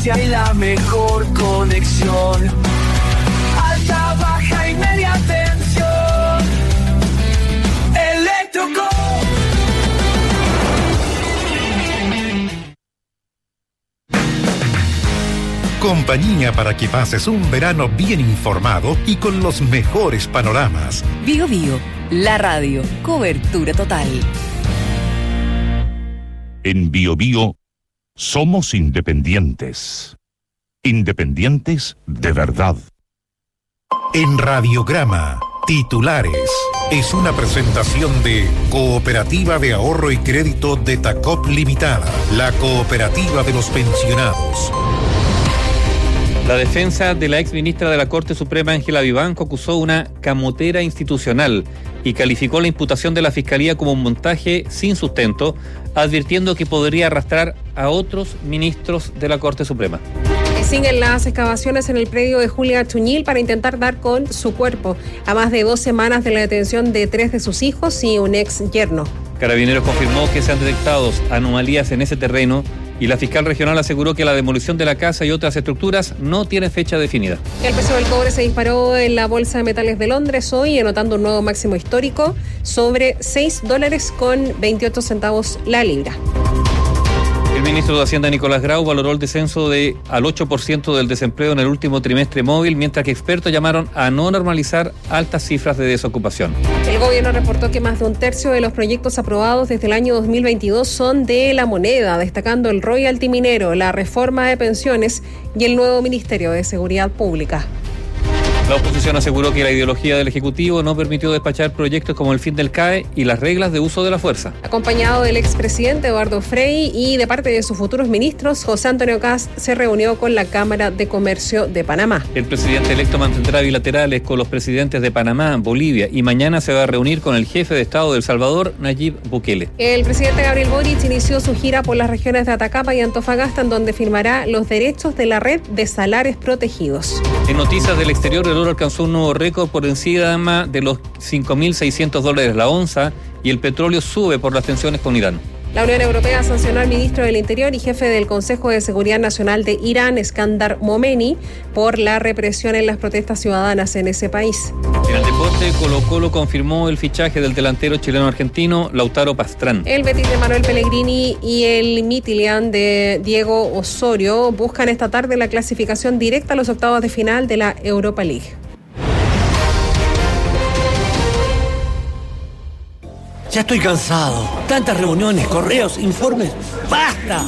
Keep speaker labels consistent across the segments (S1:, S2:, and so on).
S1: potencia y la mejor conexión. Alta, baja y media tensión. Electroco.
S2: Compañía para que pases un verano bien informado y con los mejores panoramas.
S3: Bío Bío, la radio, cobertura total.
S4: En Bío Bío somos independientes. Independientes de verdad.
S2: En Radiograma, titulares. Es una presentación de Cooperativa de Ahorro y Crédito de Tacop Limitada, la cooperativa de los pensionados.
S5: La defensa de la exministra de la Corte Suprema, Ángela Vivanco, acusó una camotera institucional y calificó la imputación de la Fiscalía como un montaje sin sustento, advirtiendo que podría arrastrar a otros ministros de la Corte Suprema.
S6: Siguen las excavaciones en el predio de Julia Chuñil para intentar dar con su cuerpo, a más de 2 semanas de la detención de 3 de sus hijos y un ex yerno.
S5: Carabineros confirmó que se han detectado anomalías en ese terreno y la fiscal regional aseguró que la demolición de la casa y otras estructuras no tiene fecha definida.
S6: El precio del cobre se disparó en la Bolsa de Metales de Londres hoy, anotando un nuevo máximo histórico sobre $6.28 la libra.
S5: El ministro de Hacienda, Nicolás Grau, valoró el descenso al 8% del desempleo en el último trimestre móvil, mientras que expertos llamaron a no normalizar altas cifras de desocupación.
S6: El gobierno reportó que más de un tercio de los proyectos aprobados desde el año 2022 son de la moneda, destacando el royalty minero, la reforma de pensiones y el nuevo Ministerio de Seguridad Pública.
S5: La oposición aseguró que la ideología del Ejecutivo no permitió despachar proyectos como el fin del CAE y las reglas de uso de la fuerza.
S6: Acompañado del expresidente Eduardo Frei y de parte de sus futuros ministros, José Antonio Kast se reunió con la Cámara de Comercio de Panamá.
S5: El presidente electo mantendrá bilaterales con los presidentes de Panamá, Bolivia y mañana se va a reunir con el jefe de Estado de El Salvador, Nayib Bukele.
S6: El presidente Gabriel Boric inició su gira por las regiones de Atacama y Antofagasta, en donde firmará los derechos de la red de salares protegidos.
S5: En noticias del exterior, el oro alcanzó un nuevo récord por encima de los $5.600 la onza y el petróleo sube por las tensiones con Irán.
S6: La Unión Europea sancionó al ministro del Interior y jefe del Consejo de Seguridad Nacional de Irán, Skandar Momeni, por la represión en las protestas ciudadanas en ese país.
S5: En el deporte, Colo-Colo confirmó el fichaje del delantero chileno-argentino Lautaro Pastrán.
S6: El Betis de Manuel Pellegrini y el Midtjylland de Diego Osorio buscan esta tarde la clasificación directa a los octavos de final de la Europa League.
S7: Ya estoy cansado. Tantas reuniones, correos, informes. ¡Basta!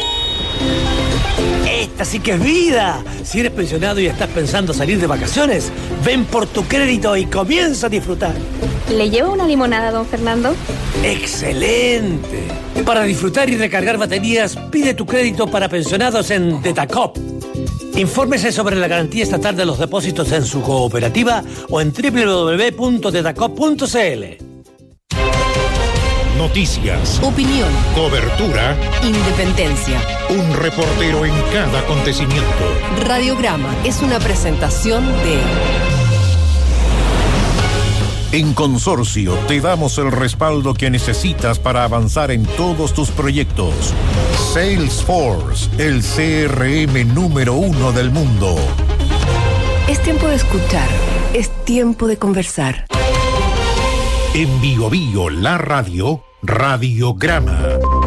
S7: Esta sí que es vida. Si eres pensionado y estás pensando salir de vacaciones, ven por tu crédito y comienza a disfrutar.
S8: ¿Le llevo una limonada, don Fernando?
S7: ¡Excelente! Para disfrutar y recargar baterías, pide tu crédito para pensionados en Detacop. Infórmese sobre la garantía estatal de los depósitos en su cooperativa o en www.detacop.cl.
S2: Noticias,
S3: Opinión,
S2: cobertura,
S3: independencia.
S2: un reportero en cada acontecimiento.
S3: Radiograma es una presentación de...
S2: En Consorcio te damos el respaldo que necesitas para avanzar en todos tus proyectos. Salesforce, el CRM número 1 del mundo.
S3: Es tiempo de escuchar, es tiempo de conversar.
S2: En Bío Bío, la radio, Radiograma.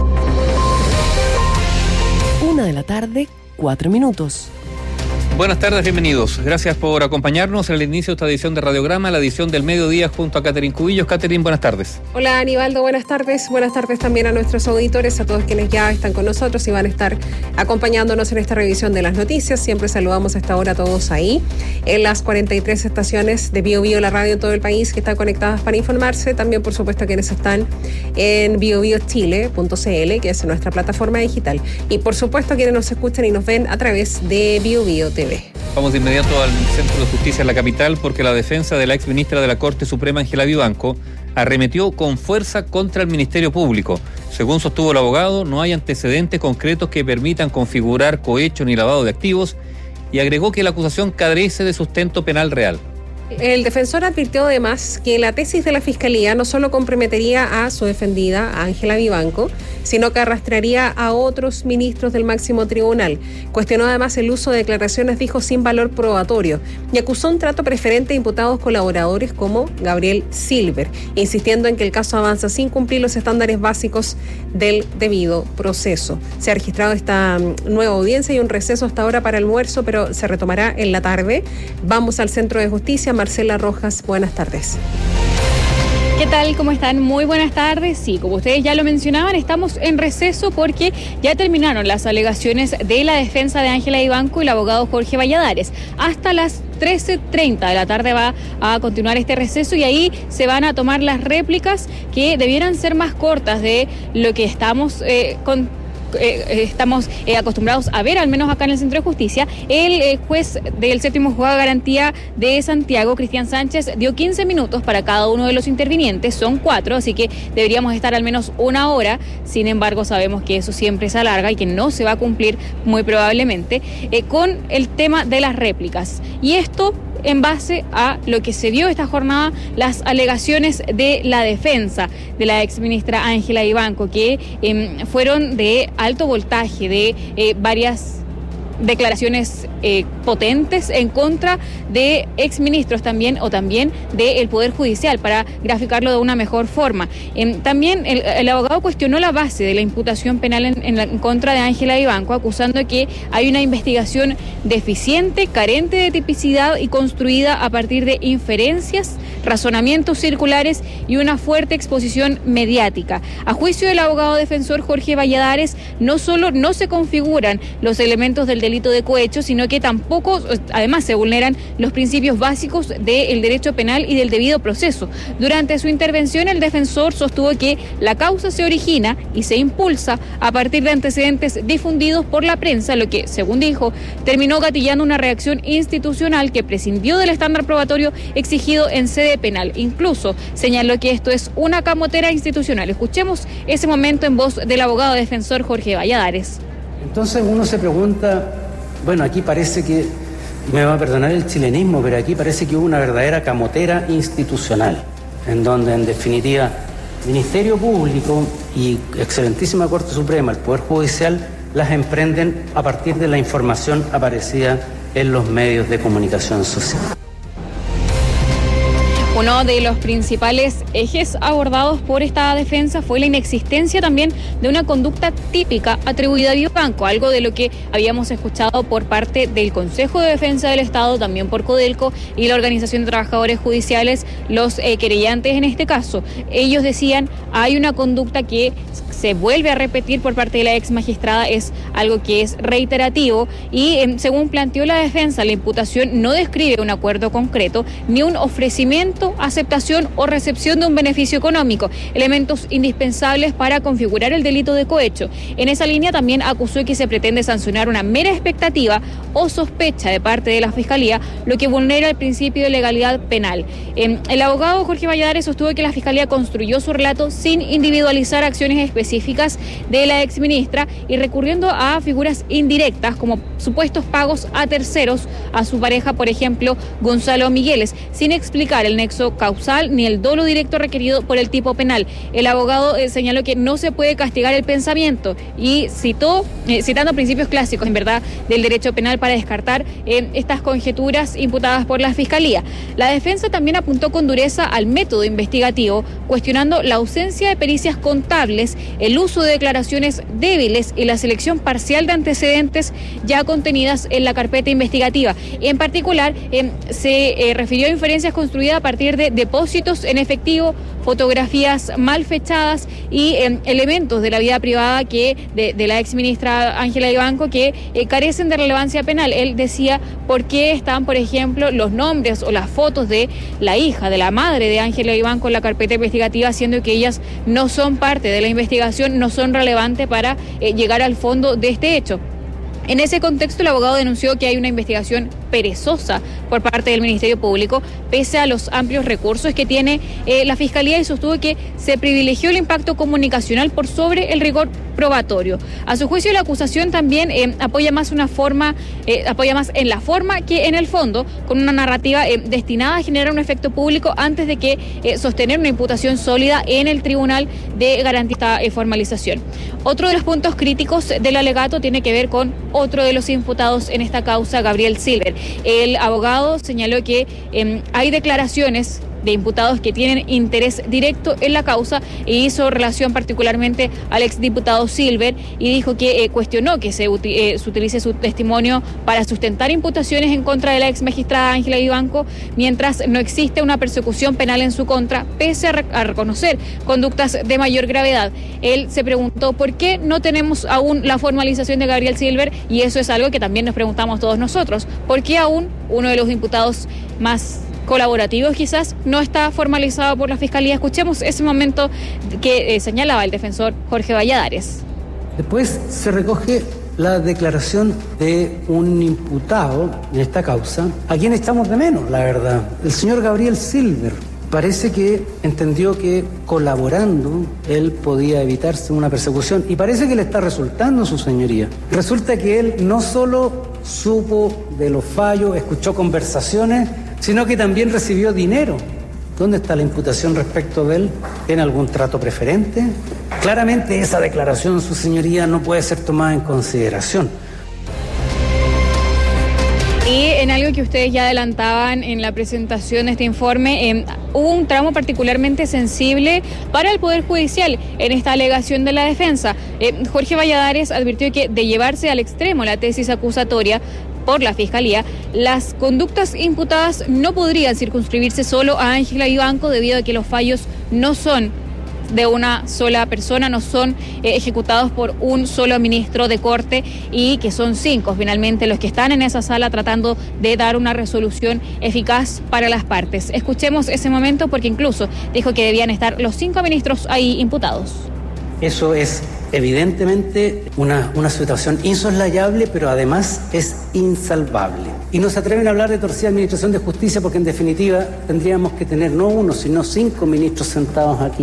S3: 1:04 p.m.
S5: Buenas tardes, bienvenidos. Gracias por acompañarnos en el inicio de esta edición de Radiograma, la edición del mediodía junto a Catherine Cubillos. Catherine, buenas tardes.
S6: Hola, Aníbaldo, buenas tardes. Buenas tardes también a nuestros auditores, a todos quienes ya están con nosotros y van a estar acompañándonos en esta revisión de las noticias. Siempre saludamos a esta hora a todos ahí, en las 43 estaciones de Bío Bío, la radio en todo el país, que están conectadas para informarse. También, por supuesto, quienes están en biobiochile.cl, que es nuestra plataforma digital. Y, por supuesto, quienes nos escuchan y nos ven a través de Bío Bío TV.
S5: Vamos de inmediato al Centro de Justicia en la capital porque la defensa de la exministra de la Corte Suprema, Ángela Vivanco, arremetió con fuerza contra el Ministerio Público. Según sostuvo el abogado, no hay antecedentes concretos que permitan configurar cohecho ni lavado de activos y agregó que la acusación carece de sustento penal real.
S6: El defensor advirtió además que la tesis de la Fiscalía no solo comprometería a su defendida, a Ángela Vivanco, sino que arrastraría a otros ministros del máximo tribunal. Cuestionó además el uso de declaraciones, dijo, sin valor probatorio, y acusó un trato preferente a imputados colaboradores como Gabriel Silver, insistiendo en que el caso avanza sin cumplir los estándares básicos del debido proceso. Se ha registrado esta nueva audiencia y un receso hasta ahora para almuerzo, pero se retomará en la tarde. Vamos al Centro de Justicia. Marcela Rojas, buenas tardes.
S9: ¿Qué tal? ¿Cómo están? Muy buenas tardes. Sí, como ustedes ya lo mencionaban, estamos en receso porque ya terminaron las alegaciones de la defensa de Ángela Vivanco y el abogado Jorge Valladares. Hasta las 13:30 de la tarde va a continuar este receso y ahí se van a tomar las réplicas que debieran ser más cortas de lo que estamos acostumbrados a ver, al menos acá en el Centro de Justicia. El juez del séptimo juzgado de garantía de Santiago, Cristian Sánchez, dio 15 minutos para cada uno de los intervinientes, son 4, así que deberíamos estar al menos 1 hora. Sin embargo, sabemos que eso siempre se alarga y que no se va a cumplir muy probablemente con el tema de las réplicas. Y esto en base a lo que se vio esta jornada, las alegaciones de la defensa de la exministra Ángela Vivanco, que fueron de alto voltaje, de varias declaraciones potentes en contra de exministros también, o también del Poder Judicial, para graficarlo de una mejor forma. También el abogado cuestionó la base de la imputación penal en contra de Ángela Vivanco, acusando que hay una investigación deficiente, carente de tipicidad y construida a partir de inferencias, razonamientos circulares y una fuerte exposición mediática. A juicio del abogado defensor Jorge Valladares, no solo no se configuran los elementos del delito de cohecho, sino que tampoco, además, se vulneran los principios básicos del derecho penal y del debido proceso. Durante su intervención, el defensor sostuvo que la causa se origina y se impulsa a partir de antecedentes difundidos por la prensa, lo que, según dijo, terminó gatillando una reacción institucional que prescindió del estándar probatorio exigido en sede penal. Incluso señaló que esto es una camotera institucional. Escuchemos ese momento en voz del abogado defensor Jorge Valladares.
S10: Entonces uno se pregunta, bueno, aquí parece que, me va a perdonar el chilenismo, pero aquí parece que hubo una verdadera camotera institucional, en donde en definitiva Ministerio Público y excelentísima Corte Suprema, el Poder Judicial, las emprenden a partir de la información aparecida en los medios de comunicación social.
S9: Uno de los principales ejes abordados por esta defensa fue la inexistencia también de una conducta típica atribuida a Vivanco, algo de lo que habíamos escuchado por parte del Consejo de Defensa del Estado, también por Codelco y la Organización de Trabajadores Judiciales, los querellantes en este caso. Ellos decían, hay una conducta que se vuelve a repetir por parte de la ex magistrada, es algo que es reiterativo y según planteó la defensa, la imputación no describe un acuerdo concreto ni un ofrecimiento, aceptación o recepción de un beneficio económico, elementos indispensables para configurar el delito de cohecho. En esa línea también acusó que se pretende sancionar una mera expectativa o sospecha de parte de la Fiscalía, lo que vulnera el principio de legalidad penal. El abogado Jorge Valladares sostuvo que la Fiscalía construyó su relato sin individualizar acciones específicas de la exministra y recurriendo a figuras indirectas como supuestos pagos a terceros, a su pareja, por ejemplo, Gonzalo Migueles, sin explicar el nexo causal ni el dolo directo requerido por el tipo penal. El abogado señaló que no se puede castigar el pensamiento y citando principios clásicos, en verdad, del derecho penal para descartar estas conjeturas imputadas por la Fiscalía. La defensa también apuntó con dureza al método investigativo, cuestionando la ausencia de pericias contables, el uso de declaraciones débiles y la selección parcial de antecedentes ya contenidas en la carpeta investigativa. En particular, se refirió a inferencias construidas a partir de depósitos en efectivo, fotografías mal fechadas y elementos de la vida privada de la exministra Ángela Vivanco que carecen de relevancia penal. Él decía por qué están, por ejemplo, los nombres o las fotos de la hija, de la madre de Ángela Vivanco en la carpeta investigativa, siendo que ellas no son parte de la investigación, no son relevantes para llegar al fondo de este hecho. En ese contexto, el abogado denunció que hay una investigación perezosa por parte del Ministerio Público, pese a los amplios recursos que tiene la Fiscalía, y sostuvo que se privilegió el impacto comunicacional por sobre el rigor probatorio. A su juicio, la acusación también apoya más en la forma que en el fondo, con una narrativa destinada a generar un efecto público antes de que sostener una imputación sólida en el Tribunal de Garantía de Formalización. Otro de los puntos críticos del alegato tiene que ver con otro de los imputados en esta causa, Gabriel Silver. El abogado señaló que hay declaraciones de imputados que tienen interés directo en la causa e hizo relación particularmente al exdiputado Silver y dijo que cuestionó que se utilice su testimonio para sustentar imputaciones en contra de la ex magistrada Ángela Vivanco, mientras no existe una persecución penal en su contra, pese a reconocer conductas de mayor gravedad. Él se preguntó por qué no tenemos aún la formalización de Gabriel Silver, y eso es algo que también nos preguntamos todos nosotros. ¿Por qué aún uno de los imputados más colaborativos quizás no está formalizado por la Fiscalía? Escuchemos ese momento que señalaba el defensor Jorge Valladares.
S10: Después se recoge la declaración de un imputado en esta causa, a quien echamos de menos, la verdad, el señor Gabriel Silver. Parece que entendió que colaborando él podía evitarse una persecución, y parece que le está resultando, su señoría. Resulta que él no solo supo de los fallos, escuchó conversaciones, sino que también recibió dinero. ¿Dónde está la imputación respecto de él? ¿Tiene algún trato preferente? Claramente esa declaración, su señoría, no puede ser tomada en consideración.
S9: Y en algo que ustedes ya adelantaban en la presentación de este informe, hubo un tramo particularmente sensible para el Poder Judicial en esta alegación de la defensa. Jorge Valladares advirtió que de llevarse al extremo la tesis acusatoria por la Fiscalía, las conductas imputadas no podrían circunscribirse solo a Ángela Vivanco, debido a que los fallos no son de una sola persona, no son ejecutados por un solo ministro de corte, y que son 5 finalmente los que están en esa sala tratando de dar una resolución eficaz para las partes. Escuchemos ese momento, porque incluso dijo que debían estar los 5 ministros ahí imputados.
S10: Eso es evidentemente una situación insoslayable, pero además es insalvable. Y no se atreven a hablar de torcida administración de justicia, porque en definitiva tendríamos que tener no 1, sino 5 ministros sentados aquí.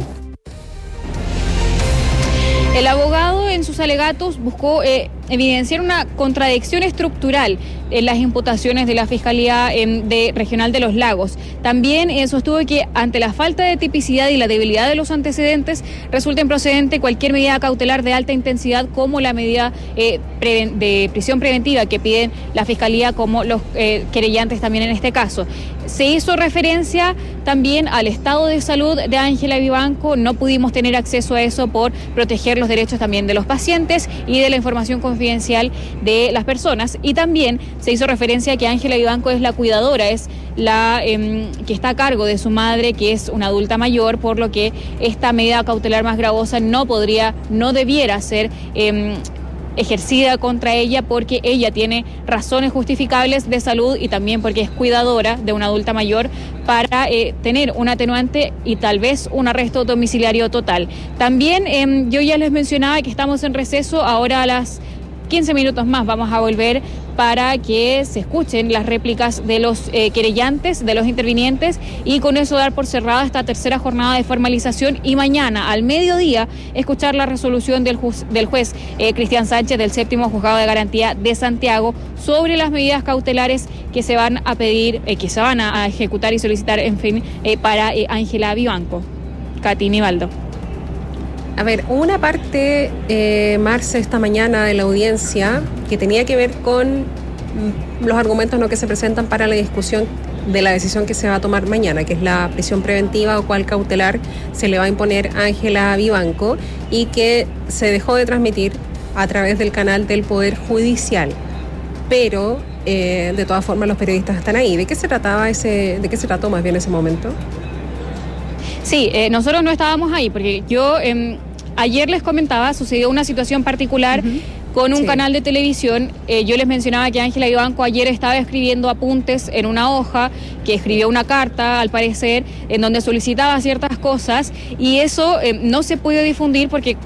S9: El abogado en sus alegatos buscó evidenciar una contradicción estructural en las imputaciones de la Fiscalía Regional de los Lagos. También sostuvo que ante la falta de tipicidad y la debilidad de los antecedentes, resulta improcedente cualquier medida cautelar de alta intensidad, como la medida de prisión preventiva que piden la Fiscalía, como los querellantes también en este caso. Se hizo referencia también al estado de salud de Ángela Vivanco. No pudimos tener acceso a eso por proteger los derechos también de los pacientes y de la información confidencial de las personas. Y también se hizo referencia a que Ángela Vivanco es la cuidadora, es la que está a cargo de su madre, que es una adulta mayor, por lo que esta medida cautelar más gravosa no debiera ser ejercida contra ella, porque ella tiene razones justificables de salud y también porque es cuidadora de una adulta mayor, para tener un atenuante y tal vez un arresto domiciliario total. También yo ya les mencionaba que estamos en receso. Ahora a las 15 minutos más vamos a volver para que se escuchen las réplicas de los querellantes, de los intervinientes, y con eso dar por cerrada esta tercera jornada de formalización, y mañana al mediodía escuchar la resolución del juez Cristian Sánchez del 7º Juzgado de Garantía de Santiago sobre las medidas cautelares que se van a pedir, que se van a ejecutar y solicitar, en fin, para Ángela Vivanco. Katy Nivaldo.
S6: A ver, una parte, Marce, esta mañana de la audiencia, que tenía que ver con los argumentos que se presentan para la discusión de la decisión que se va a tomar mañana, que es la prisión preventiva o cual cautelar se le va a imponer a Ángela Vivanco, y que se dejó de transmitir a través del canal del Poder Judicial. Pero, de todas formas, los periodistas están ahí. ¿De qué se trató más bien ese momento?
S9: Sí, nosotros no estábamos ahí, porque yo ayer les comentaba, sucedió una situación particular con un canal de televisión. Yo les mencionaba que Ángela Vivanco ayer estaba escribiendo apuntes en una hoja, que escribió una carta, al parecer, en donde solicitaba ciertas cosas, y eso no se puede difundir porque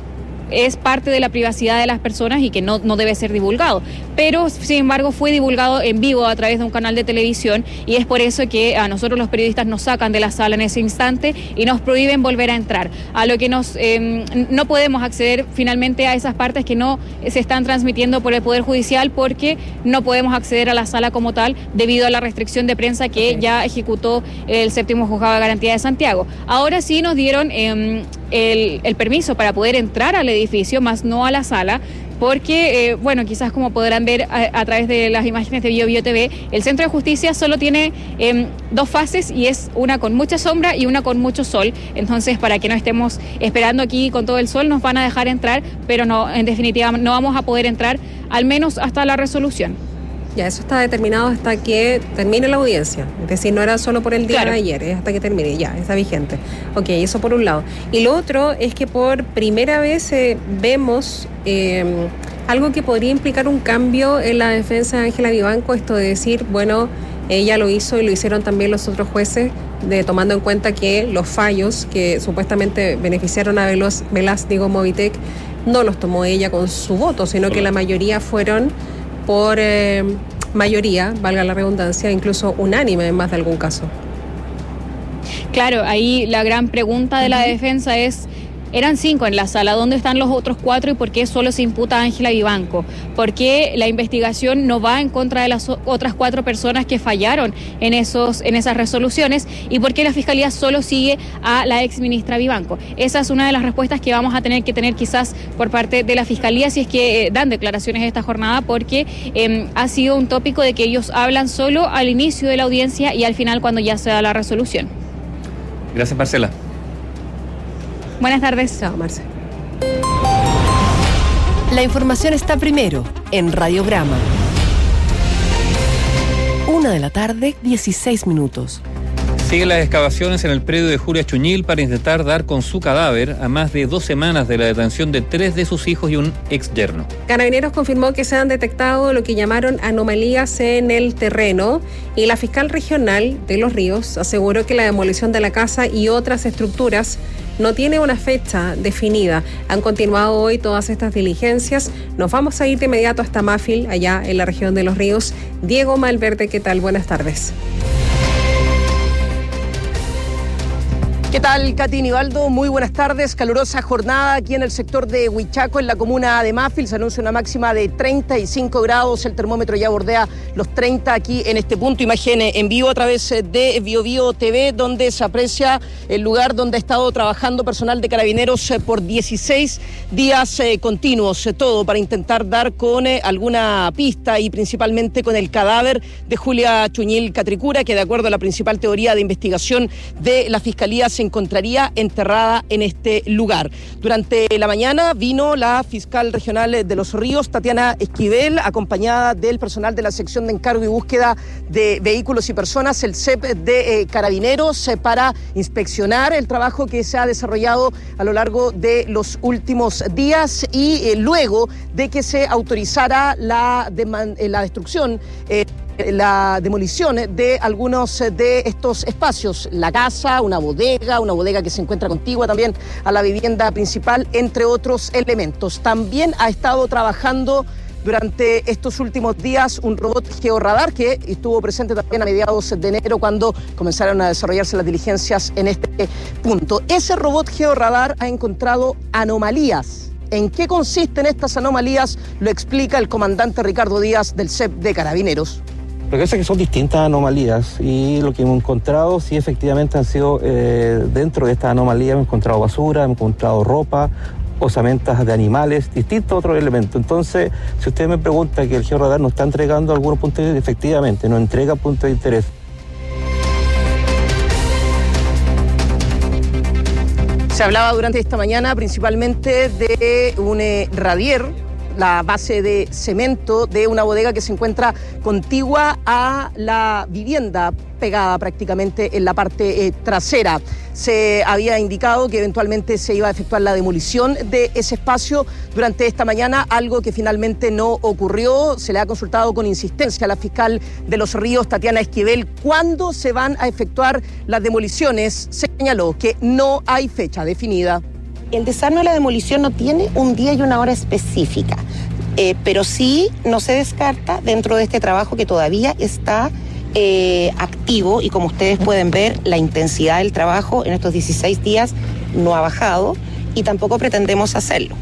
S9: es parte de la privacidad de las personas y que no debe ser divulgado. Pero, sin embargo, fue divulgado en vivo a través de un canal de televisión y es por eso que a nosotros los periodistas nos sacan de la sala en ese instante y nos prohíben volver a entrar. A lo que no podemos acceder finalmente a esas partes que no se están transmitiendo por el Poder Judicial porque no podemos acceder a la sala como tal debido a la restricción de prensa que ya ejecutó el 7º Juzgado de Garantía de Santiago. Ahora sí nos dieron el permiso para poder entrar al edificio, más no a la sala, porque, quizás como podrán ver a través de las imágenes de BioBio TV, el Centro de Justicia solo tiene 2 fases y es una con mucha sombra y una con mucho sol. Entonces, para que no estemos esperando aquí con todo el sol, nos van a dejar entrar, pero no, en definitiva, no vamos a poder entrar, al menos hasta la resolución.
S6: Ya, eso está determinado hasta que termine la audiencia. Es decir, no era solo por el día de ayer, es hasta que termine, ya, está vigente. Ok, eso por un lado. Y lo otro es que por primera vez vemos algo que podría implicar un cambio en la defensa de Ángela Vivanco, esto de decir, bueno, ella lo hizo y lo hicieron también los otros jueces, tomando en cuenta que los fallos que supuestamente beneficiaron a Velaz Movitec no los tomó ella con su voto, sino que la mayoría fueron por mayoría, valga la redundancia, incluso unánime en más de algún caso.
S9: Claro, ahí la gran pregunta de la defensa es, eran 5 en la sala, ¿dónde están los otros 4 y por qué solo se imputa a Ángela Vivanco? ¿Por qué la investigación no va en contra de las otras 4 personas que fallaron en esas resoluciones? ¿Y por qué la Fiscalía solo sigue a la exministra Vivanco? Esa es una de las respuestas que vamos a tener que tener quizás por parte de la Fiscalía si es que dan declaraciones esta jornada, porque ha sido un tópico de que ellos hablan solo al inicio de la audiencia y al final cuando ya se da la resolución.
S5: Gracias, Marcela.
S9: Buenas tardes.
S6: Chao, Marce.
S3: La información está primero en Radiograma. 1:16 p.m.
S5: Siguen las excavaciones en el predio de Julia Chuñil para intentar dar con su cadáver a más de 2 semanas de la detención de 3 de sus hijos y un ex yerno.
S6: Carabineros confirmó que se han detectado lo que llamaron anomalías en el terreno y la fiscal regional de Los Ríos aseguró que la demolición de la casa y otras estructuras no tiene una fecha definida. Han continuado hoy todas estas diligencias. Nos vamos a ir de inmediato hasta Mafil, allá en la región de Los Ríos. Diego Malverde, ¿qué tal? Buenas tardes.
S11: ¿Qué tal, Katy Nivaldo? Muy buenas tardes. Calurosa jornada aquí en el sector de Huichaco, en la comuna de Mafil. Se anuncia una máxima de 35 grados. El termómetro ya bordea los 30 aquí en este punto. Imagen en vivo a través de BioBio TV, donde se aprecia el lugar donde ha estado trabajando personal de Carabineros por 16 días continuos. Todo para intentar dar con alguna pista y principalmente con el cadáver de Julia Chuñil Catricura, que de acuerdo a la principal teoría de investigación de la Fiscalía se encontraría enterrada en este lugar. Durante la mañana vino la fiscal regional de Los Ríos, Tatiana Esquivel, acompañada del personal de la sección de encargo y búsqueda de vehículos y personas, el CEP de Carabineros, para inspeccionar el trabajo que se ha desarrollado a lo largo de los últimos días y luego de que se autorizara la destrucción, la demolición de algunos de estos espacios, la casa, una bodega que se encuentra contigua también a la vivienda principal, entre otros elementos. También ha estado trabajando durante estos últimos días un robot georradar que estuvo presente también a mediados de enero cuando comenzaron a desarrollarse las diligencias en este punto. Ese robot georradar ha encontrado anomalías. ¿En qué consisten estas anomalías? Lo explica el comandante Ricardo Díaz del CEP de Carabineros.
S12: Lo que pasa es que son distintas anomalías y lo que hemos encontrado sí efectivamente han sido dentro de estas anomalías hemos encontrado basura, hemos encontrado ropa, osamentas de animales, distintos otros elementos. Entonces, si usted me pregunta que el georradar nos está entregando algunos puntos de interés, efectivamente nos entrega puntos de interés.
S11: Se hablaba durante esta mañana principalmente de un radier, la base de cemento de una bodega que se encuentra contigua a la vivienda, pegada prácticamente en la parte trasera. Se había indicado que eventualmente se iba a efectuar la demolición de ese espacio durante esta mañana, algo que finalmente no ocurrió. Se le ha consultado con insistencia a la fiscal de Los Ríos, Tatiana Esquivel, cuándo se van a efectuar las demoliciones. Señaló que no hay fecha definida.
S13: El desarme o la demolición no tiene un día y una hora específica, pero sí no se descarta dentro de este trabajo que todavía está activo, y como ustedes pueden ver, la intensidad del trabajo en estos 16 días no ha bajado y tampoco pretendemos hacerlo.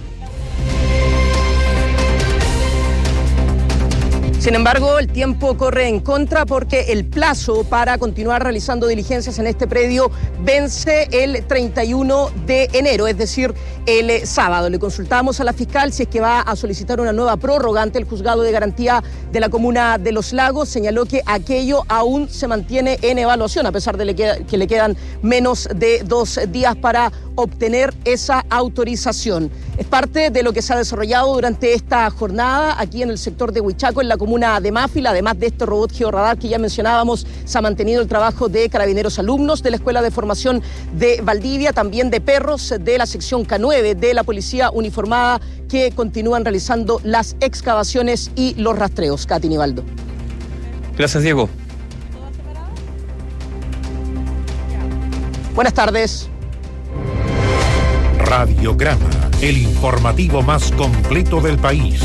S11: Sin embargo, el tiempo corre en contra porque el plazo para continuar realizando diligencias en este predio vence el 31 de enero, es decir, el sábado. Le consultamos a la fiscal si es que va a solicitar una nueva prórroga ante el Juzgado de Garantía de la Comuna de Los Lagos. Señaló que aquello aún se mantiene en evaluación, a pesar de que le quedan menos de 2 días para obtener esa autorización. Es parte de lo que se ha desarrollado durante esta jornada aquí en el sector de Huichaco, en la comuna de Mafil. Además de este robot georradar que ya mencionábamos, se ha mantenido el trabajo de carabineros alumnos de la Escuela de Formación de Valdivia, también de perros de la sección K9 de la Policía Uniformada, que continúan realizando las excavaciones y los rastreos. Katy Nivaldo.
S5: Gracias, Diego.
S11: Buenas tardes.
S2: Radiograma, el informativo más completo del país.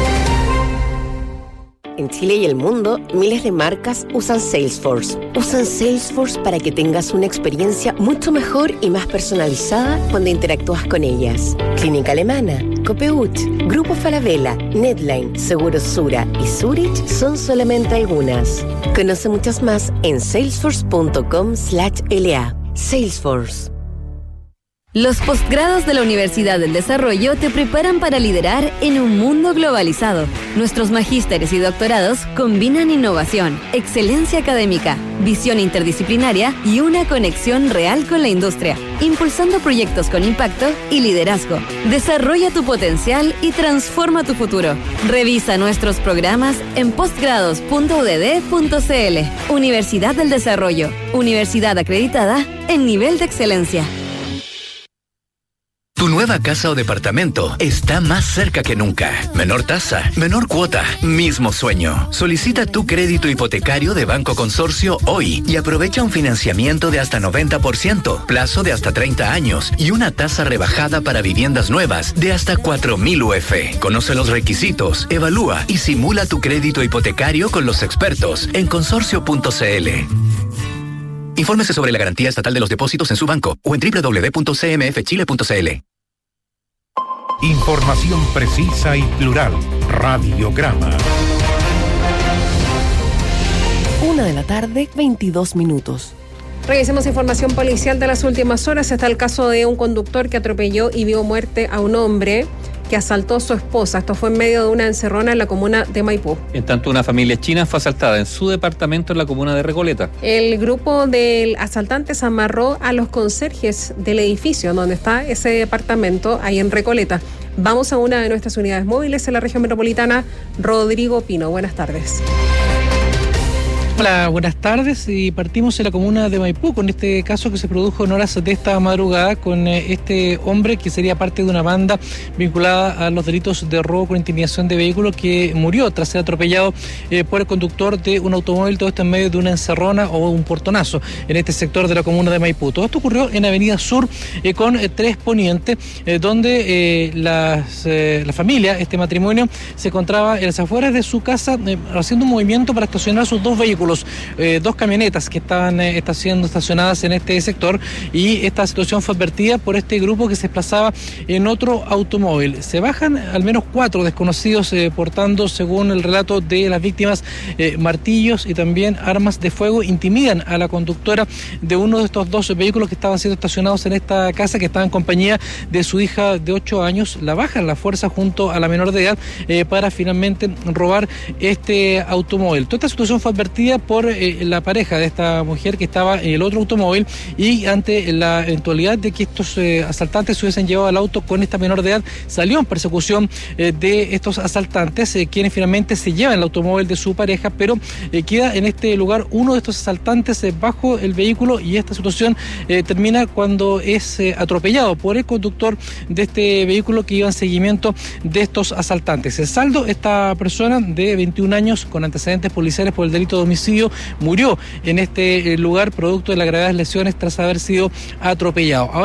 S14: En Chile y el mundo, miles de marcas usan Salesforce. Usan Salesforce para que tengas una experiencia mucho mejor y más personalizada cuando interactúas con ellas. Clínica Alemana, Copeuch, Grupo Falabella, Netline, Seguros Sura y Zurich son solamente algunas. Conoce muchas más en salesforce.com/LA. Salesforce.
S15: Los posgrados de la Universidad del Desarrollo te preparan para liderar en un mundo globalizado. Nuestros magísteres y doctorados combinan innovación, excelencia académica, visión interdisciplinaria y una conexión real con la industria, impulsando proyectos con impacto y liderazgo. Desarrolla tu potencial y transforma tu futuro. Revisa nuestros programas en postgrados.udd.cl. Universidad del Desarrollo, universidad acreditada en nivel de excelencia.
S16: Tu nueva casa o departamento está más cerca que nunca. Menor tasa, menor cuota, mismo sueño. Solicita tu crédito hipotecario de Banco Consorcio hoy y aprovecha un financiamiento de hasta 90%, plazo de hasta 30 años y una tasa rebajada para viviendas nuevas de hasta 4.000 UF. Conoce los requisitos, evalúa y simula tu crédito hipotecario con los expertos en consorcio.cl. Infórmese sobre la garantía estatal de los depósitos en su banco o en www.cmfchile.cl.
S2: Información precisa y plural. Radiograma.
S3: 1:22 p.m.
S6: Revisemos información policial de las últimas horas. Está el caso de un conductor que atropelló y dio muerte a un hombre que asaltó a su esposa. Esto fue en medio de una encerrona en la comuna de Maipú.
S5: En tanto, una familia china fue asaltada en su departamento en la comuna de Recoleta.
S6: El grupo de asaltantes amarró a los conserjes del edificio donde está ese departamento, ahí en Recoleta. Vamos a una de nuestras unidades móviles en la región metropolitana. Rodrigo Pino, buenas tardes.
S17: Hola, buenas tardes, y partimos en la comuna de Maipú con este caso que se produjo en horas de esta madrugada con este hombre que sería parte de una banda vinculada a los delitos de robo con intimidación de vehículos, que murió tras ser atropellado por el conductor de un automóvil. Todo esto en medio de una encerrona o un portonazo en este sector de la comuna de Maipú. Todo esto ocurrió en Avenida Sur con 3 Poniente, donde la familia, este matrimonio, se encontraba en las afueras de su casa haciendo un movimiento para estacionar sus 2 vehículos. 2 camionetas que estaban siendo estacionadas en este sector, y esta situación fue advertida por este grupo que se desplazaba en otro automóvil. Se bajan al menos 4 desconocidos portando, según el relato de las víctimas, martillos y también armas de fuego. Intimidan a la conductora de uno de estos 2 vehículos que estaban siendo estacionados en esta casa, que estaba en compañía de su hija de 8 años. La bajan la fuerza junto a la menor de edad para finalmente robar este automóvil. Toda esta situación fue advertida por la pareja de esta mujer que estaba en el otro automóvil, y ante la eventualidad de que estos asaltantes se hubiesen llevado al auto con esta menor de edad, salió en persecución de estos asaltantes, quienes finalmente se llevan el automóvil de su pareja, pero queda en este lugar uno de estos asaltantes bajo el vehículo, y esta situación termina cuando es atropellado por el conductor de este vehículo que iba en seguimiento de estos asaltantes. El saldo: esta persona de 21 años con antecedentes policiales por el delito de homicidio murió en este lugar producto de las graves lesiones tras haber sido atropellado. Ahora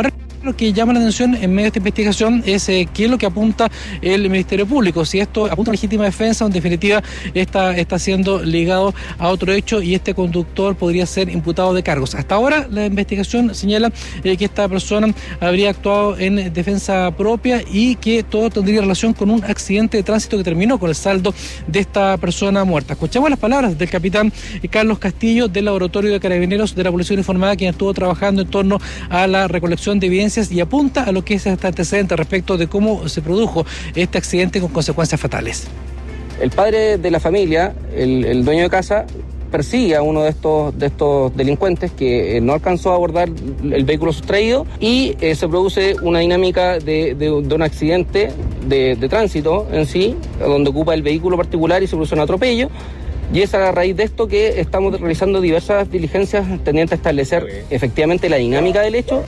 S17: Lo que llama la atención en medio de esta investigación es qué es lo que apunta el Ministerio Público, si esto apunta a legítima defensa o en definitiva está siendo ligado a otro hecho y este conductor podría ser imputado de cargos. Hasta ahora la investigación señala que esta persona habría actuado en defensa propia y que todo tendría relación con un accidente de tránsito que terminó con el saldo de esta persona muerta. Escuchamos las palabras del capitán Carlos Castillo del Laboratorio de Carabineros de la Policía Uniformada, quien estuvo trabajando en torno a la recolección de evidencias y apunta a lo que es este antecedente respecto de cómo se produjo este accidente con consecuencias fatales.
S18: El padre de la familia, el dueño de casa, persigue a uno de estos delincuentes que no alcanzó a abordar el vehículo sustraído y se produce una dinámica de un accidente de tránsito en sí, donde ocupa el vehículo particular y se produce un atropello. Y es a raíz de esto que estamos realizando diversas diligencias tendientes a establecer efectivamente la dinámica del hecho.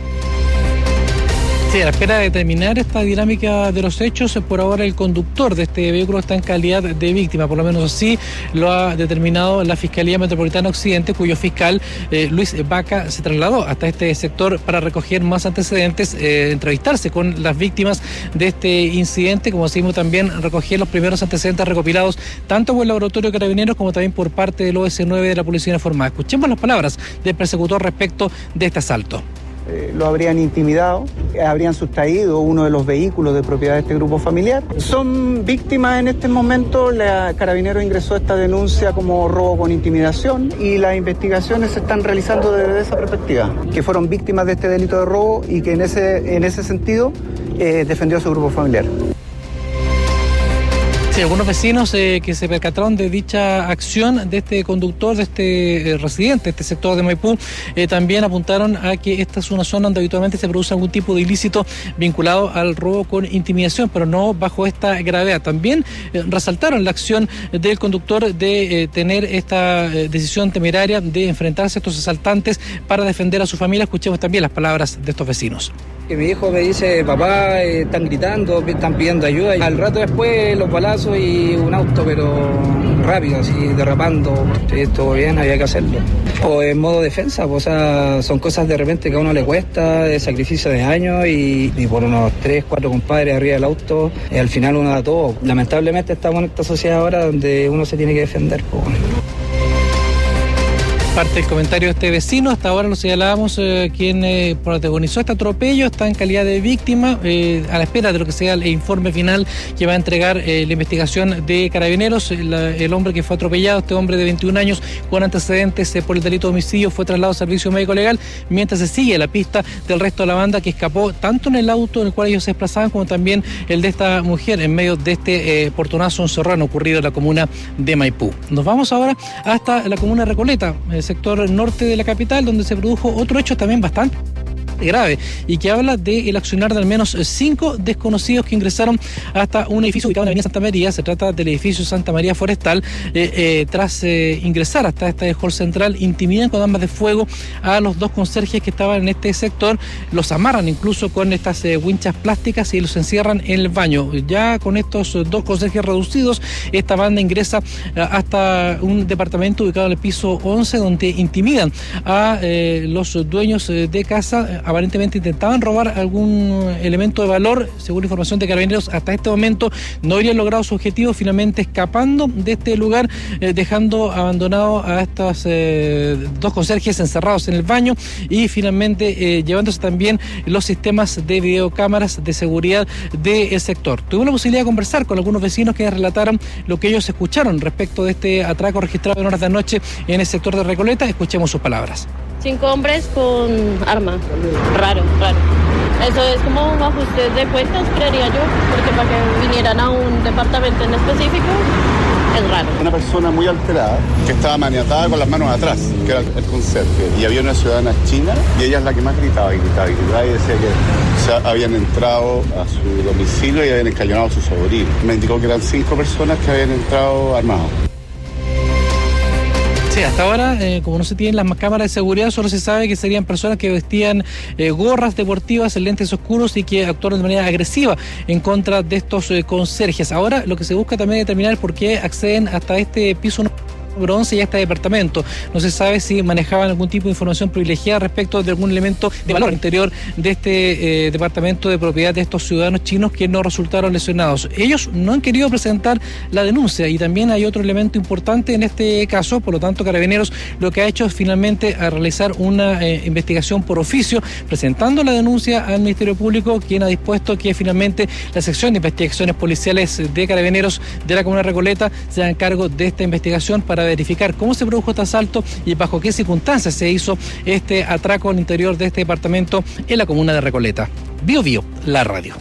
S17: Sí, a la espera de determinar esta dinámica de los hechos, por ahora el conductor de este vehículo está en calidad de víctima, por lo menos así lo ha determinado la Fiscalía Metropolitana Occidente, cuyo fiscal Luis Vaca se trasladó hasta este sector para recoger más antecedentes, entrevistarse con las víctimas de este incidente, como así también recoger los primeros antecedentes recopilados tanto por el Laboratorio de Carabineros como también por parte del OS9 de la Policía Uniformada. Escuchemos las palabras del persecutor respecto de este asalto.
S19: Lo habrían intimidado, habrían sustraído uno de los vehículos de propiedad de este grupo familiar. Son víctimas en este momento, la Carabineros ingresó esta denuncia como robo con intimidación y las investigaciones se están realizando desde esa perspectiva, que fueron víctimas de este delito de robo y que en ese sentido defendió a su grupo familiar.
S17: Sí, algunos vecinos que se percataron de dicha acción de este conductor, de este residente de este sector de Maipú, también apuntaron a que esta es una zona donde habitualmente se produce algún tipo de ilícito vinculado al robo con intimidación, pero no bajo esta gravedad. También resaltaron la acción del conductor de tener esta decisión temeraria de enfrentarse a estos asaltantes para defender a su familia. Escuchemos también las palabras de estos vecinos.
S20: Que mi hijo me dice, papá, están gritando, están pidiendo ayuda. Y al rato después los balazos y un auto, pero rápido, así derrapando. Sí, estuvo bien, había que hacerlo. O en modo defensa, pues, o sea, son cosas de repente que a uno le cuesta, de sacrificio de años y por unos 3, 4 compadres arriba del auto, al final uno da todo. Lamentablemente estamos en esta sociedad ahora donde uno se tiene que defender. Pues.
S17: Parte del comentario de este vecino, hasta ahora lo señalábamos, quien protagonizó este atropello está en calidad de víctima, a la espera de lo que sea el informe final que va a entregar la investigación de Carabineros. El hombre que fue atropellado, este hombre de 21 años con antecedentes por el delito de homicidio, fue trasladado al servicio médico legal, mientras se sigue la pista del resto de la banda que escapó tanto en el auto en el cual ellos se desplazaban como también el de esta mujer en medio de este portonazo encerrado ocurrido en la comuna de Maipú. Nos vamos ahora hasta la comuna de Recoleta, sector norte de la capital, donde se produjo otro hecho también bastante grave y que habla del accionar de al menos 5 desconocidos que ingresaron hasta un edificio ubicado en la avenida Santa María. Se trata del edificio Santa María Forestal. Tras ingresar hasta este hall central, intimidan con armas de fuego a los 2 conserjes que estaban en este sector, los amarran incluso con estas winchas plásticas y los encierran en el baño. Ya con estos 2 conserjes reducidos, esta banda ingresa hasta un departamento ubicado en el piso 11, donde intimidan a los dueños de casa. Aparentemente intentaban robar algún elemento de valor. Según la información de Carabineros, hasta este momento no habrían logrado su objetivo, finalmente escapando de este lugar, dejando abandonado a estos 2 conserjes encerrados en el baño y finalmente llevándose también los sistemas de videocámaras de seguridad del sector. Tuvimos la posibilidad de conversar con algunos vecinos que relataron lo que ellos escucharon respecto de este atraco registrado en horas de la noche en el sector de Recoleta. Escuchemos sus palabras.
S21: 5 hombres con arma. Raro. Eso es como un ajuste de cuentas, creería yo, porque para que vinieran a un departamento en específico es raro.
S22: Una persona muy alterada que estaba maniatada con las manos atrás, que era el conserje, y había una ciudadana china y ella es la que más gritaba y decía que habían entrado a su domicilio y habían escañonado a su sobrino. Me indicó que eran 5 personas que habían entrado armados.
S17: Sí, hasta ahora, como no se tienen las cámaras de seguridad, solo se sabe que serían personas que vestían gorras deportivas, lentes oscuros y que actuaron de manera agresiva en contra de estos conserjes. Ahora lo que se busca también es determinar por qué acceden hasta este piso número 11 y a este departamento. No se sabe si manejaban algún tipo de información privilegiada respecto de algún elemento de valor interior de este departamento de propiedad de estos ciudadanos chinos que no resultaron lesionados. Ellos no han querido presentar la denuncia y también hay otro elemento importante en este caso. Por lo tanto, Carabineros lo que ha hecho es finalmente a realizar una investigación por oficio, presentando la denuncia al Ministerio Público, quien ha dispuesto que finalmente la sección de investigaciones policiales de Carabineros de la comuna de Recoleta se hagan cargo de esta investigación para verificar cómo se produjo este asalto y bajo qué circunstancias se hizo este atraco al interior de este departamento en la comuna de Recoleta. Bio Bio, la radio.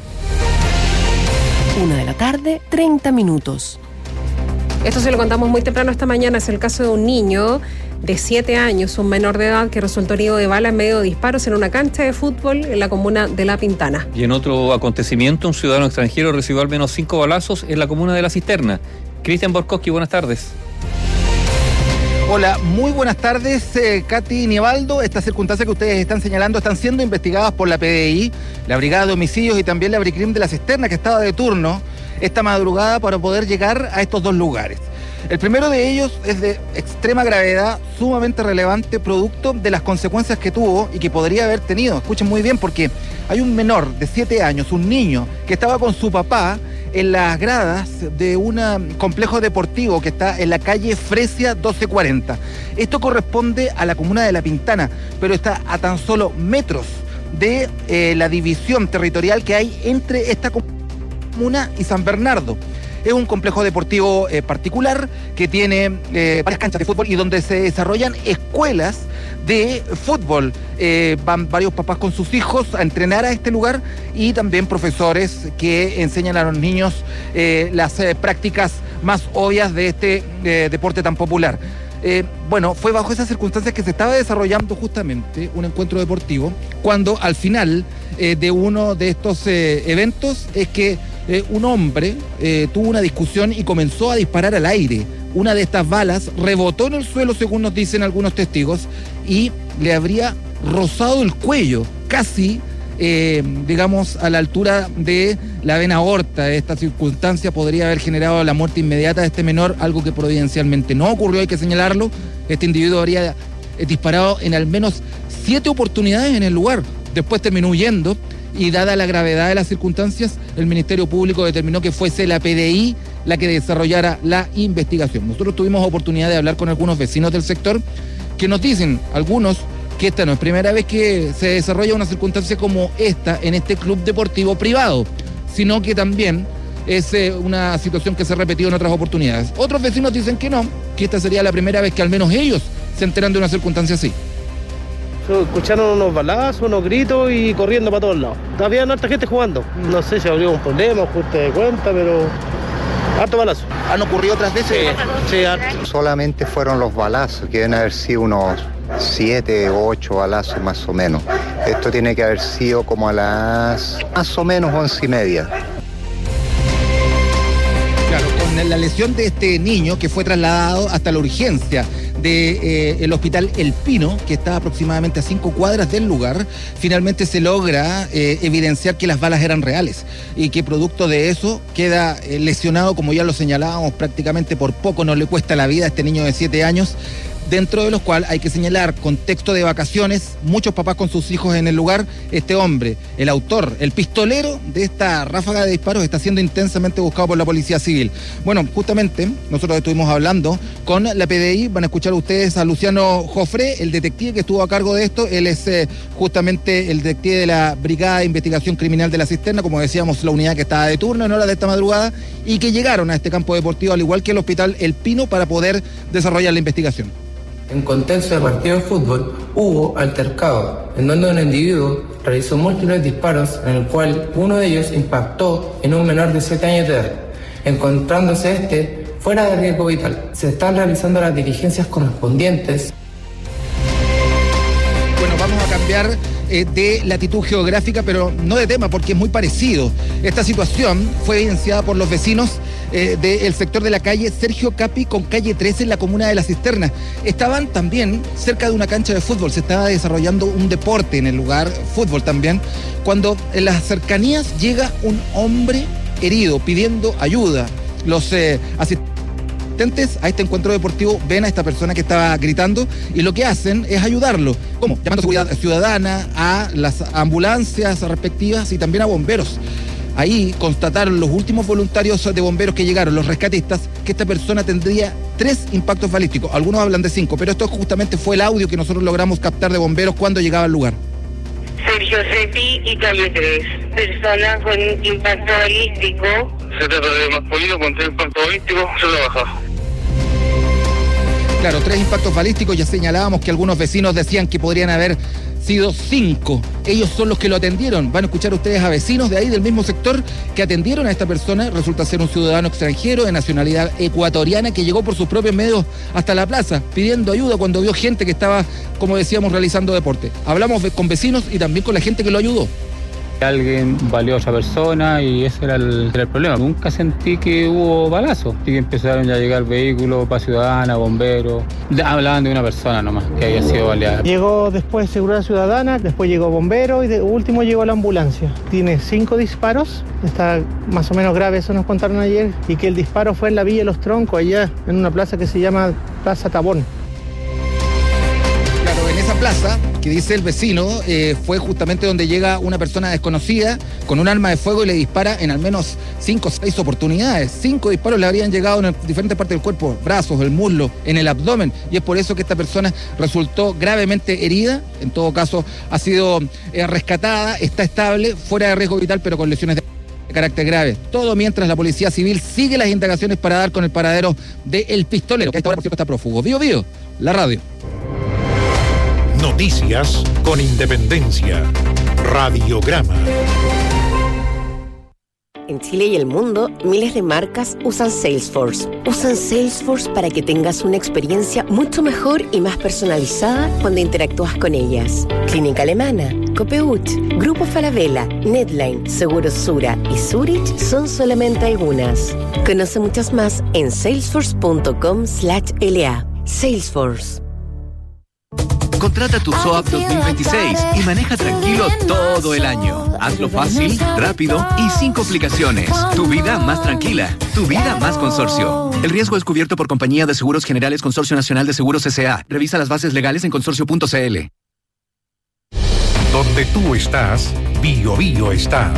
S3: 1:30 p.m.
S6: Esto se lo contamos muy temprano esta mañana. Es el caso de un niño de 7 años, un menor de edad que resultó herido de bala en medio de disparos en una cancha de fútbol en la comuna de La Pintana.
S5: Y en otro acontecimiento, un ciudadano extranjero recibió al menos 5 balazos en la comuna de La Cisterna. Cristian Borkowski, buenas tardes.
S1: Hola, muy buenas tardes, Katy Nivaldo. Estas circunstancias que ustedes están señalando están siendo investigadas por la PDI, la Brigada de Homicidios y también la Bricrim de La Cisterna, que estaba de turno esta madrugada para poder llegar a estos dos lugares. El primero de ellos es de extrema gravedad, sumamente relevante, producto de las consecuencias que tuvo y que podría haber tenido. Escuchen muy bien, porque hay un menor de 7 años, un niño, que estaba con su papá en las gradas de un complejo deportivo que está en la calle Fresia 1240. Esto corresponde a la comuna de La Pintana, pero está a tan solo metros de la división territorial que hay entre esta comuna y San Bernardo. Es un complejo deportivo particular que tiene varias canchas de fútbol y donde se desarrollan escuelas de fútbol. Van varios papás con sus hijos a entrenar a este lugar y también profesores que enseñan a los niños las prácticas más obvias de este deporte tan popular. Bueno, fue bajo esas circunstancias que se estaba desarrollando justamente un encuentro deportivo, cuando al final de uno de estos eventos es que un hombre tuvo una discusión y comenzó a disparar al aire. Una de estas balas rebotó en el suelo, según nos dicen algunos testigos, y le habría rozado el cuello, casi, digamos, a la altura de la vena aorta. Esta circunstancia podría haber generado la muerte inmediata de este menor, algo que providencialmente no ocurrió, hay que señalarlo. Este individuo habría disparado en al menos 7 oportunidades en el lugar. Después terminó huyendo y, dada la gravedad de las circunstancias, el Ministerio Público determinó que fuese la PDI la que desarrollara la investigación. Nosotros tuvimos oportunidad de hablar con algunos vecinos del sector que nos dicen, algunos, que esta no es primera vez que se desarrolla una circunstancia como esta en este club deportivo privado, sino que también es una situación que se ha repetido en otras oportunidades. Otros vecinos dicen que no, que esta sería la primera vez que al menos ellos se enteran de una circunstancia así.
S4: Escucharon unos balazos, unos gritos y corriendo para todos lados. Había harta gente jugando. No sé si habría un problema, ajuste de cuenta, pero harto balazo.
S1: ¿Han ocurrido otras veces?
S4: Sí, harto.
S23: Solamente fueron los balazos, que deben haber sido unos 7 o 8 balazos más o menos. Esto tiene que haber sido como a las más o menos 11:30.
S1: Claro, con la lesión de este niño que fue trasladado hasta la urgencia del hospital El Pino, que está aproximadamente a 5 cuadras del lugar, finalmente se logra evidenciar que las balas eran reales y que producto de eso queda lesionado, como ya lo señalábamos, prácticamente por poco no le cuesta la vida a este niño de 7 años, dentro de los cuales hay que señalar contexto de vacaciones, muchos papás con sus hijos en el lugar. Este hombre, el autor, el pistolero de esta ráfaga de disparos, está siendo intensamente buscado por la Policía Civil. Bueno, justamente nosotros estuvimos hablando con la PDI, van a escuchar ustedes a Luciano Jofré, el detective que estuvo a cargo de esto. Él es justamente el detective de la Brigada de Investigación Criminal de La Cisterna, como decíamos, la unidad que estaba de turno en horas de esta madrugada y que llegaron a este campo deportivo, al igual que el hospital El Pino, para poder desarrollar la investigación.
S24: En contexto de partido de fútbol hubo altercado, en donde un individuo realizó múltiples disparos, en el cual uno de ellos impactó en un menor de 7 años de edad, encontrándose fuera de riesgo vital. Se están realizando las diligencias correspondientes.
S1: Bueno, vamos a cambiar de latitud geográfica, pero no de tema, porque es muy parecido. Esta situación fue evidenciada por los vecinos del sector de la calle Sergio Capi con calle 13 en la comuna de La Cisterna. Estaban también cerca de una cancha de fútbol, se estaba desarrollando un deporte en el lugar, fútbol también, cuando en las cercanías llega un hombre herido pidiendo ayuda. Los asistentes asistentes a este encuentro deportivo ven a esta persona que estaba gritando y lo que hacen es ayudarlo. ¿Cómo? Llamando a seguridad ciudadana, a las ambulancias respectivas y también a bomberos. Ahí constataron los últimos voluntarios de bomberos que llegaron, los rescatistas, que esta persona tendría 3 impactos balísticos. Algunos hablan de 5, pero esto justamente fue el audio que nosotros logramos captar de bomberos cuando llegaba al lugar.
S7: Sergio Sepi y calle 3. Persona con impacto balístico. Se trata de masculino con 3 impactos balísticos, solo baja.
S1: Claro, 3 impactos balísticos, ya señalábamos que algunos vecinos decían que podrían haber sido 5. Ellos son los que lo atendieron. Van a escuchar ustedes a vecinos de ahí del mismo sector que atendieron a esta persona. Resulta ser un ciudadano extranjero de nacionalidad ecuatoriana que llegó por sus propios medios hasta la plaza pidiendo ayuda cuando vio gente que estaba, como decíamos, realizando deporte. Hablamos con vecinos y también con la gente que lo ayudó.
S8: Alguien valió a otra persona y ese era el problema. Nunca sentí que hubo balazos. Y empezaron ya a llegar vehículos para ciudadanas, bomberos. Hablaban de una persona nomás que había sido baleada.
S4: Llegó después Seguridad Ciudadana, después llegó bombero y de último llegó la ambulancia. Tiene 5 disparos, está más o menos grave, eso nos contaron ayer, y que el disparo fue en la Villa de los Troncos, allá en una plaza que se llama Plaza Tabón.
S1: Claro, en esa plaza, que dice el vecino, fue justamente donde llega una persona desconocida con un arma de fuego y le dispara en al menos 5 o 6 oportunidades. 5 disparos le habrían llegado en diferentes partes del cuerpo, brazos, el muslo, en el abdomen, y es por eso que esta persona resultó gravemente herida. En todo caso, ha sido rescatada, está estable, fuera de riesgo vital, pero con lesiones de carácter grave. Todo mientras la Policía Civil sigue las indagaciones para dar con el paradero del pistolero, que a esta hora, por cierto, está prófugo. Bío Bío, la radio.
S2: Noticias con independencia. Radiograma.
S14: En Chile y el mundo, miles de marcas usan Salesforce. Usan Salesforce para que tengas una experiencia mucho mejor y más personalizada cuando interactúas con ellas. Clínica Alemana, Copeuch, Grupo Falabella, Netline, Seguros Sura y Zurich son solamente algunas. Conoce muchas más en salesforce.com/LA. Salesforce.
S16: Contrata tu SOAP 2026 y maneja tranquilo todo el año. Hazlo fácil, rápido y sin complicaciones. Tu vida más tranquila, tu vida más consorcio. El riesgo es cubierto por Compañía de Seguros Generales Consorcio Nacional de Seguros S.A. Revisa las bases legales en consorcio.cl.
S2: Donde tú estás, Bío Bío está.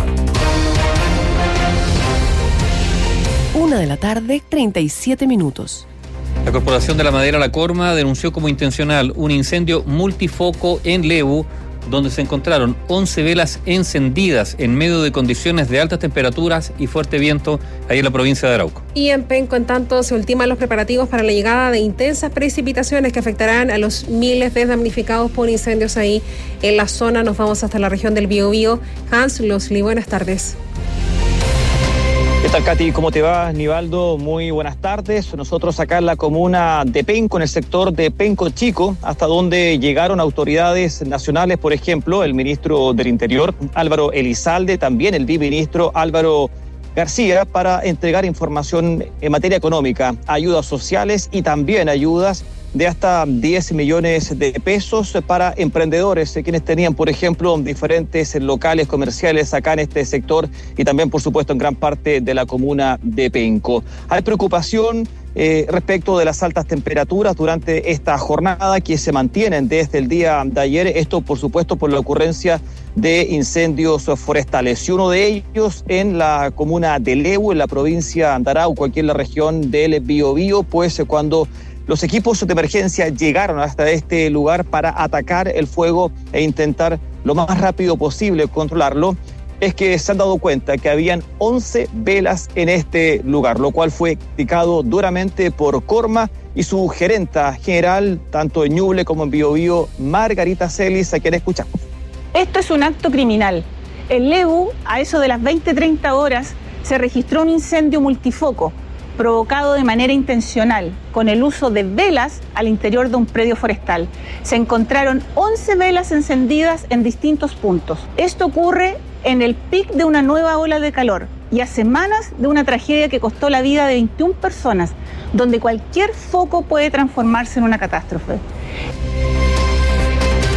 S15: 1:37 p.m.
S5: La Corporación de la Madera La Corma denunció como intencional un incendio multifoco en Lebu, donde se encontraron 11 velas encendidas en medio de condiciones de altas temperaturas y fuerte viento ahí en la provincia de Arauco.
S6: Y en Penco, en tanto, se ultiman los preparativos para la llegada de intensas precipitaciones que afectarán a los miles de damnificados por incendios ahí en la zona. Nos vamos hasta la región del Biobío. Hans Losli, buenas tardes.
S9: ¿Qué tal, Katy? ¿Cómo te va, Nivaldo? Muy buenas tardes. Nosotros acá en la comuna de Penco, en el sector de Penco Chico, hasta donde llegaron autoridades nacionales, por ejemplo, el ministro del Interior, Álvaro Elizalde, también el viceministro Álvaro García, para entregar información en materia económica, ayudas sociales y también ayudas de hasta 10 millones de pesos para emprendedores, quienes tenían, por ejemplo, diferentes locales comerciales acá en este sector y también, por supuesto, en gran parte de la comuna de Penco. Hay preocupación respecto de las altas temperaturas durante esta jornada que se mantienen desde el día de ayer, esto, por supuesto, por la ocurrencia de incendios forestales, y uno de ellos en la comuna de Lebu, en la provincia de Arauco, aquí en la región del Biobío, pues cuando los equipos de emergencia llegaron hasta este lugar para atacar el fuego e intentar lo más rápido posible controlarlo, es que se han dado cuenta que habían 11 velas en este lugar, lo cual fue criticado duramente por Corma y su gerenta general, tanto en Ñuble como en Biobío, Margarita Celis, a quien escuchamos.
S10: Esto es un acto criminal. En Lebu, a eso de las 20:30 horas, se registró un incendio multifoco provocado de manera intencional, con el uso de velas al interior de un predio forestal. Se encontraron 11 velas encendidas en distintos puntos. Esto ocurre en el pic de una nueva ola de calor y a semanas de una tragedia que costó la vida de 21 personas, donde cualquier foco puede transformarse en una catástrofe.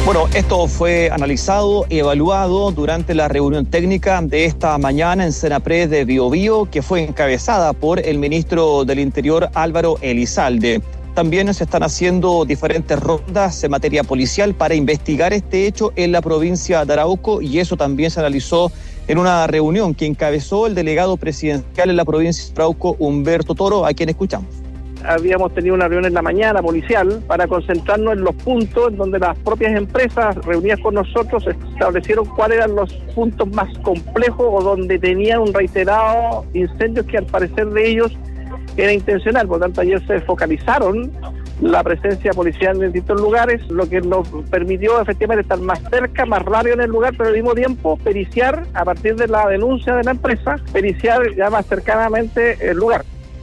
S9: Bueno, esto fue analizado, evaluado durante la reunión técnica de esta mañana en Senapred de Biobío, que fue encabezada por el ministro del Interior, Álvaro Elizalde. También se están haciendo diferentes rondas en materia policial para investigar este hecho en la provincia de Arauco, y eso también se analizó en una reunión que encabezó el delegado presidencial en la provincia de Arauco, Humberto Toro, a quien escuchamos.
S11: Habíamos tenido una reunión en la mañana policial para concentrarnos en los puntos en donde las propias empresas reunidas con nosotros establecieron cuáles eran los puntos más complejos o donde tenían un reiterado incendios que al parecer de ellos era intencional. Por lo tanto, ayer se focalizaron la presencia policial en distintos lugares, lo que nos permitió efectivamente estar más cerca, más rápido en el lugar, pero al mismo tiempo periciar, a partir de la denuncia de la empresa, periciar ya más cercanamente el lugar.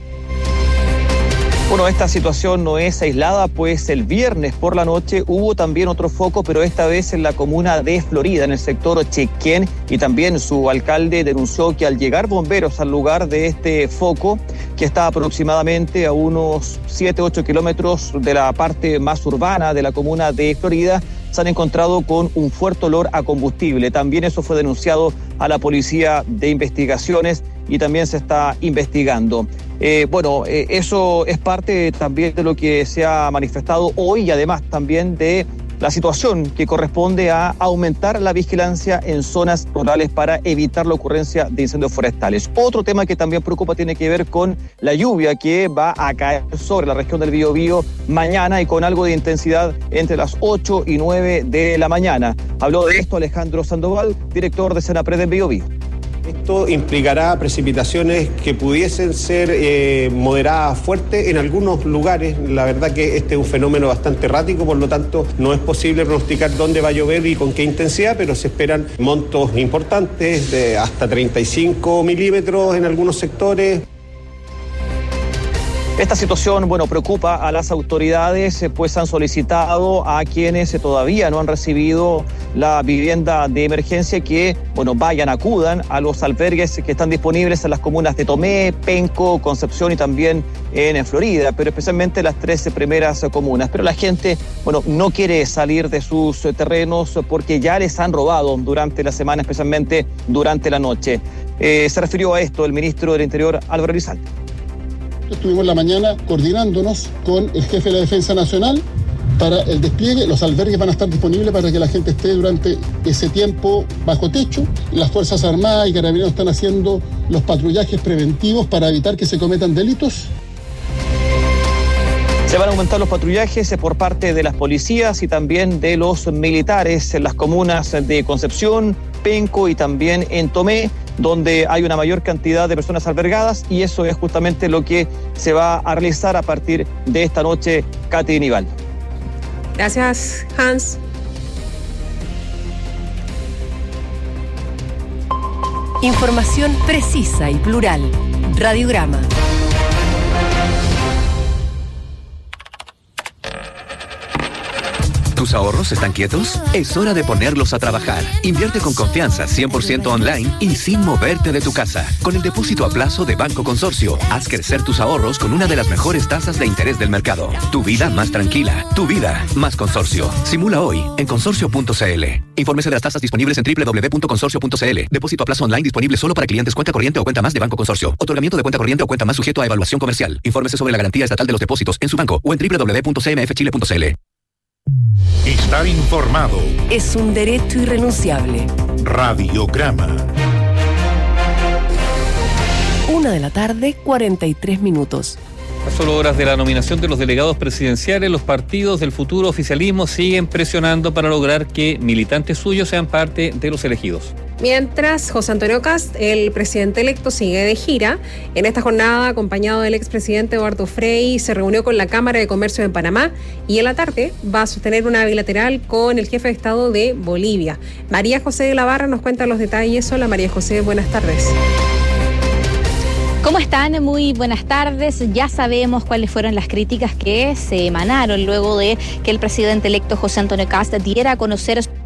S9: Bueno, esta situación no es aislada, pues el viernes por la noche hubo también otro foco, pero esta vez en la comuna de Florida, en el sector Chequén, y también su alcalde denunció que al llegar bomberos al lugar de este foco, que está aproximadamente a unos 7-8 kilómetros de la parte más urbana de la comuna de Florida, se han encontrado con un fuerte olor a combustible. También eso fue denunciado a la Policía de Investigaciones y también se está investigando. Eso es parte también de lo que se ha manifestado hoy y además también de la situación que corresponde a aumentar la vigilancia en zonas rurales para evitar la ocurrencia de incendios forestales. Otro tema que también preocupa tiene que ver con la lluvia que va a caer sobre la región del Biobío mañana y con algo de intensidad entre las 8 y 9 de la mañana. Habló de esto Alejandro Sandoval, director de Senapred en Biobío.
S12: Esto implicará precipitaciones que pudiesen ser moderadas, fuertes en algunos lugares. La verdad que este es un fenómeno bastante errático, por lo tanto no es posible pronosticar dónde va a llover y con qué intensidad, pero se esperan montos importantes de hasta 35 milímetros en algunos sectores.
S9: Esta situación, preocupa a las autoridades, pues han solicitado a quienes todavía no han recibido la vivienda de emergencia que, acudan a los albergues que están disponibles en las comunas de Tomé, Penco, Concepción y también en Florida, pero especialmente las 13 primeras comunas. Pero la gente, no quiere salir de sus terrenos porque ya les han robado durante la semana, especialmente durante la noche. Se refirió a esto el ministro del Interior, Álvaro Elizalde.
S13: Estuvimos la mañana coordinándonos con el jefe de la Defensa Nacional para el despliegue. Los albergues van a estar disponibles para que la gente esté durante ese tiempo bajo techo. Las Fuerzas Armadas y Carabineros están haciendo los patrullajes preventivos para evitar que se cometan delitos.
S9: Se van a aumentar los patrullajes por parte de las policías y también de los militares en las comunas de Concepción, Penco y también en Tomé, donde hay una mayor cantidad de personas albergadas, y eso es justamente lo que se va a realizar a partir de esta noche, Katy Nival.
S6: Gracias, Hans.
S3: Información precisa y plural. Radiograma.
S16: ¿Tus ahorros están quietos? Es hora de ponerlos a trabajar. Invierte con confianza, 100% online y sin moverte de tu casa. Con el depósito a plazo de Banco Consorcio, haz crecer tus ahorros con una de las mejores tasas de interés del mercado. Tu vida más tranquila. Tu vida más Consorcio. Simula hoy en consorcio.cl. Infórmese de las tasas disponibles en www.consorcio.cl. Depósito a plazo online disponible solo para clientes cuenta corriente o cuenta más de Banco Consorcio. Otorgamiento de cuenta corriente o cuenta más sujeto a evaluación comercial. Infórmese sobre la garantía estatal de los depósitos en su banco o en www.cmfchile.cl.
S2: Estar informado
S3: es un derecho irrenunciable.
S2: Radiograma.
S3: 1:43 p.m.
S5: A solo horas de la nominación de los delegados presidenciales, los partidos del futuro oficialismo siguen presionando para lograr que militantes suyos sean parte de los elegidos.
S6: Mientras, José Antonio Kast, el presidente electo, sigue de gira. En esta jornada, acompañado del expresidente Eduardo Frei, se reunió con la Cámara de Comercio de Panamá y en la tarde va a sostener una bilateral con el jefe de Estado de Bolivia. María José de la Barra nos cuenta los detalles. Hola María José, buenas tardes.
S18: ¿Cómo están? Muy buenas tardes. Ya sabemos cuáles fueron las críticas que se emanaron luego de que el presidente electo José Antonio Kast diera a conocer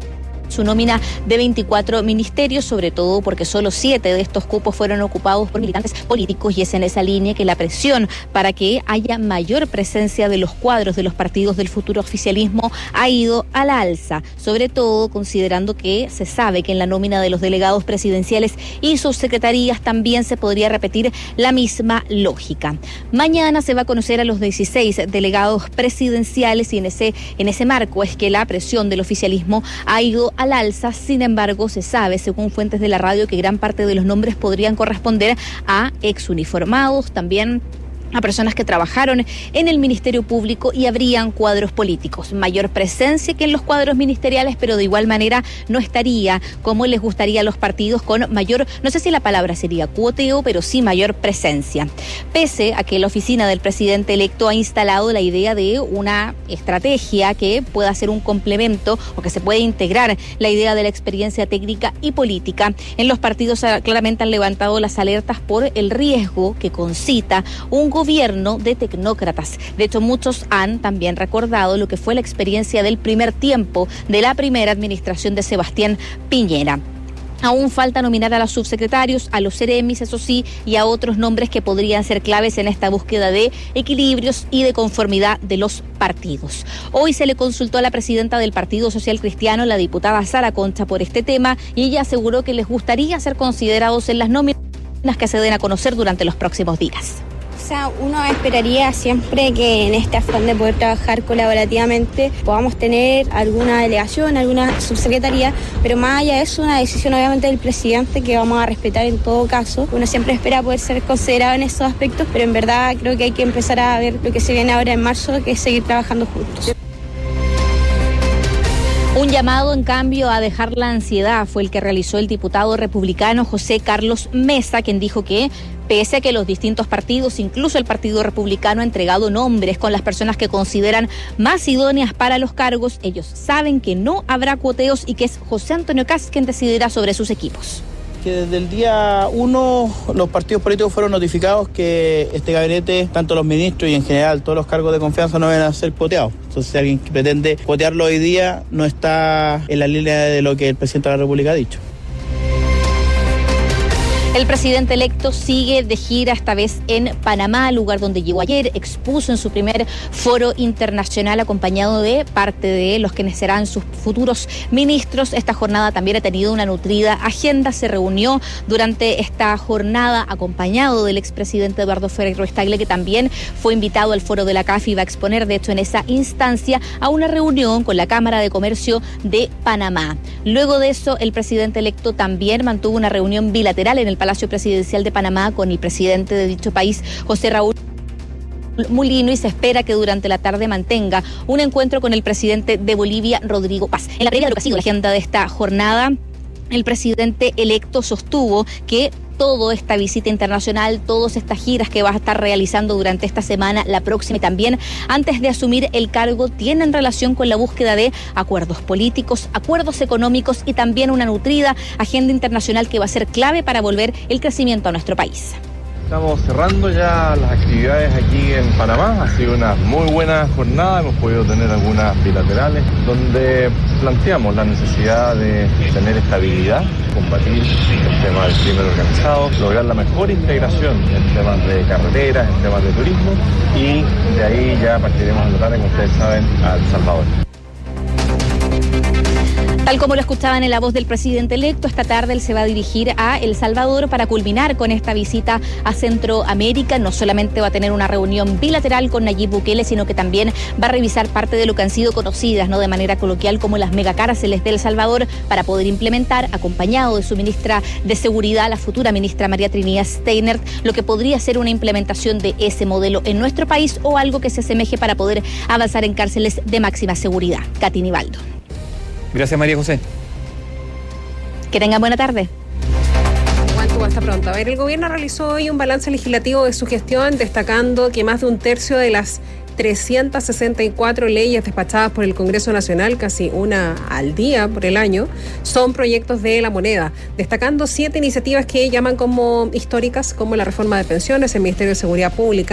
S18: su nómina de 24 ministerios, sobre todo porque solo 7 de estos cupos fueron ocupados por militantes políticos, y es en esa línea que la presión para que haya mayor presencia de los cuadros de los partidos del futuro oficialismo ha ido a la alza, sobre todo considerando que se sabe que en la nómina de los delegados presidenciales y sus secretarías también se podría repetir la misma lógica. Mañana se va a conocer a los 16 delegados presidenciales, y en ese marco es que la presión del oficialismo ha ido al alza. Sin embargo, se sabe, según fuentes de la radio, que gran parte de los nombres podrían corresponder a exuniformados, también a personas que trabajaron en el Ministerio Público, y habrían cuadros políticos. Mayor presencia que en los cuadros ministeriales, pero de igual manera no estaría como les gustaría a los partidos, con mayor, no sé si la palabra sería cuoteo, pero sí mayor presencia. Pese a que la oficina del presidente electo ha instalado la idea de una estrategia que pueda ser un complemento, o que se puede integrar la idea de la experiencia técnica y política, en los partidos claramente han levantado las alertas por el riesgo que concita un gobierno de tecnócratas. De hecho, muchos han también recordado lo que fue la experiencia del primer tiempo de la primera administración de Sebastián Piñera. Aún falta nominar a los subsecretarios, a los seremis, eso sí, y a otros nombres que podrían ser claves en esta búsqueda de equilibrios y de conformidad de los partidos. Hoy se le consultó a la presidenta del Partido Social Cristiano, la diputada Sara Concha, por este tema, y ella aseguró que les gustaría ser considerados en las nóminas que se den a conocer durante los próximos días.
S19: Uno esperaría siempre que en este afán de poder trabajar colaborativamente podamos tener alguna delegación, alguna subsecretaría, pero más allá de eso, una decisión obviamente del presidente que vamos a respetar en todo caso. Uno siempre espera poder ser considerado en esos aspectos, pero en verdad creo que hay que empezar a ver lo que se viene ahora en marzo, que es seguir trabajando juntos.
S18: Un llamado, en cambio, a dejar la ansiedad fue el que realizó el diputado republicano José Carlos Mesa, quien dijo que pese a que los distintos partidos, incluso el Partido Republicano, ha entregado nombres con las personas que consideran más idóneas para los cargos, ellos saben que no habrá cuoteos y que es José Antonio Kast quien decidirá sobre sus equipos.
S20: Que desde el día 1 los partidos políticos fueron notificados que este gabinete, tanto los ministros y en general todos los cargos de confianza, no van a ser cuoteados. Entonces, si alguien que pretende cuotearlo hoy día no está en la línea de lo que el presidente de la República ha dicho.
S18: El presidente electo sigue de gira, esta vez en Panamá, lugar donde llegó ayer, expuso en su primer foro internacional acompañado de parte de los quienes serán sus futuros ministros. Esta jornada también ha tenido una nutrida agenda. Se reunió durante esta jornada acompañado del expresidente Eduardo Frei Ruiz-Tagle, que también fue invitado al foro de la CAF y va a exponer, de hecho, en esa instancia a una reunión con la Cámara de Comercio de Panamá. Luego de eso, el presidente electo también mantuvo una reunión bilateral en el Palacio Presidencial de Panamá con el presidente de dicho país, José Raúl Mulino, y se espera que durante la tarde mantenga un encuentro con el presidente de Bolivia, Rodrigo Paz. En la previa de lo que ha sido la agenda de esta jornada, el presidente electo sostuvo que toda esta visita internacional, todas estas giras que va a estar realizando durante esta semana, la próxima y también antes de asumir el cargo, tienen relación con la búsqueda de acuerdos políticos, acuerdos económicos y también una nutrida agenda internacional que va a ser clave para volver el crecimiento a nuestro país.
S21: Estamos cerrando ya las actividades aquí en Panamá. Ha sido una muy buena jornada, hemos podido tener algunas bilaterales donde planteamos la necesidad de tener estabilidad, combatir el tema del crimen organizado, lograr la mejor integración en temas de carreteras, en temas de turismo, y de ahí ya partiremos a la tarde, como ustedes saben, a El Salvador.
S18: Tal como lo escuchaban en la voz del presidente electo, esta tarde él se va a dirigir a El Salvador para culminar con esta visita a Centroamérica. No solamente va a tener una reunión bilateral con Nayib Bukele, sino que también va a revisar parte de lo que han sido conocidas, ¿no?, de manera coloquial como las megacárceles de El Salvador, para poder implementar, acompañado de su ministra de Seguridad, la futura ministra María Trinidad Steiner, lo que podría ser una implementación de ese modelo en nuestro país o algo que se asemeje para poder avanzar en cárceles de máxima seguridad. Katy Nivaldo.
S5: Gracias, María José.
S18: Que tengan buena tarde.
S6: Hasta pronto. A ver, el gobierno realizó hoy un balance legislativo de su gestión, destacando que más de un tercio de las 364 leyes despachadas por el Congreso Nacional, casi una al día por el año, son proyectos de la moneda, destacando 7 iniciativas que llaman como históricas, como la reforma de pensiones, el Ministerio de Seguridad Pública,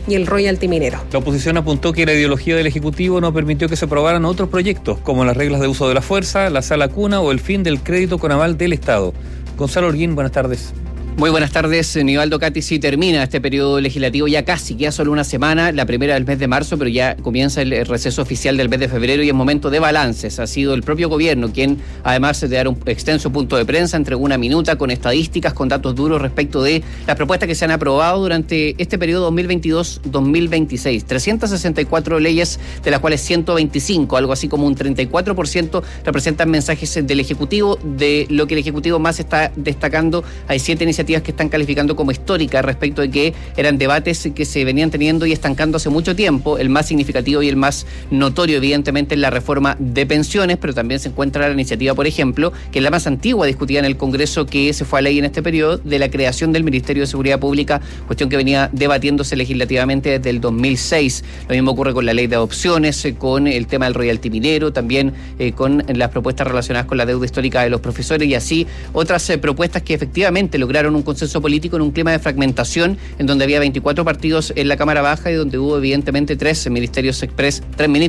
S6: y el royalty minero.
S5: La oposición apuntó que la ideología del Ejecutivo no permitió que se aprobaran otros proyectos, como las reglas de uso de la fuerza, la sala cuna o el fin del crédito con aval del Estado. Gonzalo Holguín, buenas tardes.
S17: Muy buenas tardes, Nivaldo. Katy, sí termina este periodo legislativo, ya casi, queda solo una semana, la primera del mes de marzo, pero ya comienza el receso oficial del mes de febrero y es momento de balances. Ha sido el propio gobierno quien, además de dar un extenso punto de prensa, entregó una minuta con estadísticas, con datos duros respecto de las propuestas que se han aprobado durante este periodo 2022-2026. 364 leyes, de las cuales 125, algo así como un 34%, representan mensajes del Ejecutivo. De lo que el Ejecutivo más está destacando, hay 7 iniciativas que están calificando como históricas respecto de que eran debates que se venían teniendo y estancando hace mucho tiempo. El más significativo y el más notorio, evidentemente, es la reforma de pensiones, pero también se encuentra la iniciativa, por ejemplo, que es la más antigua discutida en el Congreso, que se fue a ley en este periodo, de la creación del Ministerio de Seguridad Pública, cuestión que venía debatiéndose legislativamente desde el 2006. Lo mismo ocurre con la ley de adopciones, con el tema del royalty minero, también con las propuestas relacionadas con la deuda histórica de los profesores y así otras propuestas que efectivamente lograron un consenso político en un clima de fragmentación, en donde había 24 partidos en la Cámara Baja y donde hubo evidentemente 3 ministros express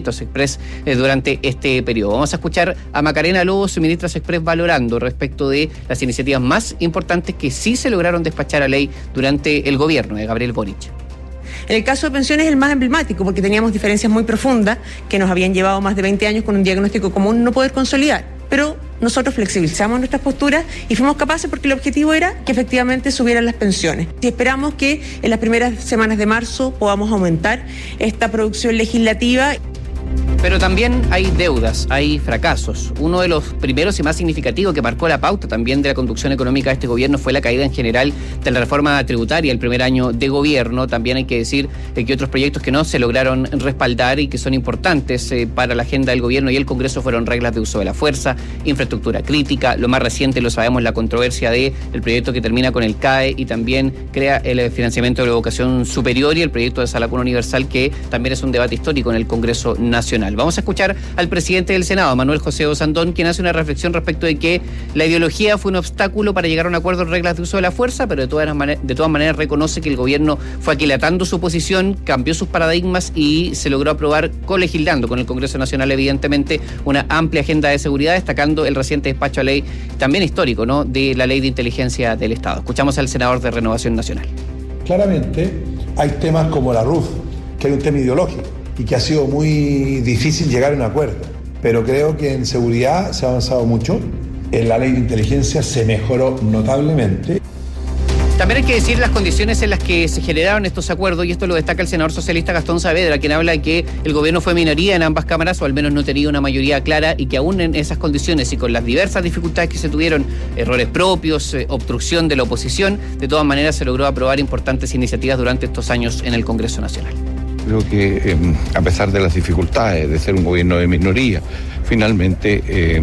S17: durante este periodo. Vamos a escuchar a Macarena Lobos, ministra express, valorando respecto de las iniciativas más importantes que sí se lograron despachar a ley durante el gobierno de Gabriel Boric.
S22: En el caso de pensiones es el más emblemático porque teníamos diferencias muy profundas que nos habían llevado más de 20 años con un diagnóstico común no poder consolidar. Pero nosotros flexibilizamos nuestras posturas y fuimos capaces porque el objetivo era que efectivamente subieran las pensiones. Y esperamos que en las primeras semanas de marzo podamos aumentar esta producción legislativa.
S17: Pero también hay deudas, hay fracasos. Uno de los primeros y más significativos que marcó la pauta también de la conducción económica de este gobierno fue la caída en general de la reforma tributaria el primer año de gobierno. También hay que decir que otros proyectos que no se lograron respaldar y que son importantes para la agenda del gobierno y el Congreso fueron reglas de uso de la fuerza, infraestructura crítica. Lo más reciente, lo sabemos, la controversia del proyecto que termina con el CAE y también crea el financiamiento de la educación superior y el proyecto de sala cuna universal, que también es un debate histórico en el Congreso Nacional. Vamos a escuchar al presidente del Senado, Manuel José Osandón, quien hace una reflexión respecto de que la ideología fue un obstáculo para llegar a un acuerdo en reglas de uso de la fuerza, pero de todas maneras reconoce que el gobierno fue aquilatando su posición, cambió sus paradigmas y se logró aprobar, colegislando con el Congreso Nacional, evidentemente, una amplia agenda de seguridad, destacando el reciente despacho a ley, también histórico, ¿no?, de la Ley de Inteligencia del Estado. Escuchamos al senador de Renovación Nacional.
S23: Claramente hay temas como la RUF, que hay un tema ideológico y que ha sido muy difícil llegar a un acuerdo. Pero creo que en seguridad se ha avanzado mucho, en la ley de inteligencia se mejoró notablemente.
S17: También hay que decir las condiciones en las que se generaron estos acuerdos, y esto lo destaca el senador socialista Gastón Saavedra, quien habla de que el gobierno fue minoría en ambas cámaras, o al menos no tenía una mayoría clara, y que aún en esas condiciones y con las diversas dificultades que se tuvieron, errores propios, obstrucción de la oposición, de todas maneras se logró aprobar importantes iniciativas durante estos años en el Congreso Nacional.
S24: Creo que a pesar de las dificultades de ser un gobierno de minoría, finalmente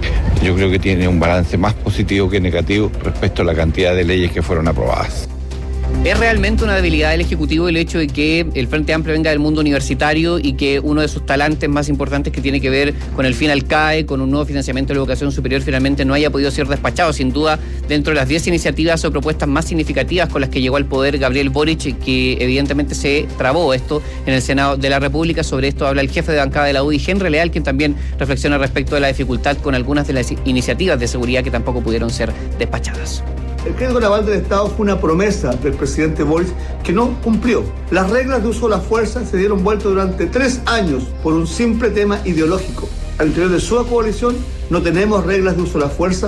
S24: yo creo que tiene un balance más positivo que negativo respecto a la cantidad de leyes que fueron aprobadas.
S17: Es realmente una debilidad del Ejecutivo el hecho de que el Frente Amplio venga del mundo universitario y que uno de sus talantes más importantes, que tiene que ver con el fin al CAE, con un nuevo financiamiento de la educación superior, finalmente no haya podido ser despachado. Sin duda, dentro de las 10 iniciativas o propuestas más significativas con las que llegó al poder Gabriel Boric, que evidentemente se trabó esto en el Senado de la República. Sobre esto habla el jefe de bancada de la UDI, Henry Leal, quien también reflexiona respecto de la dificultad con algunas de las iniciativas de seguridad que tampoco pudieron ser despachadas.
S25: El crédito naval del Estado fue una promesa del presidente Boric que no cumplió. Las reglas de uso de la fuerza se dieron vuelta durante 3 años por un simple tema ideológico. Al interior de su coalición no tenemos reglas de uso de la fuerza.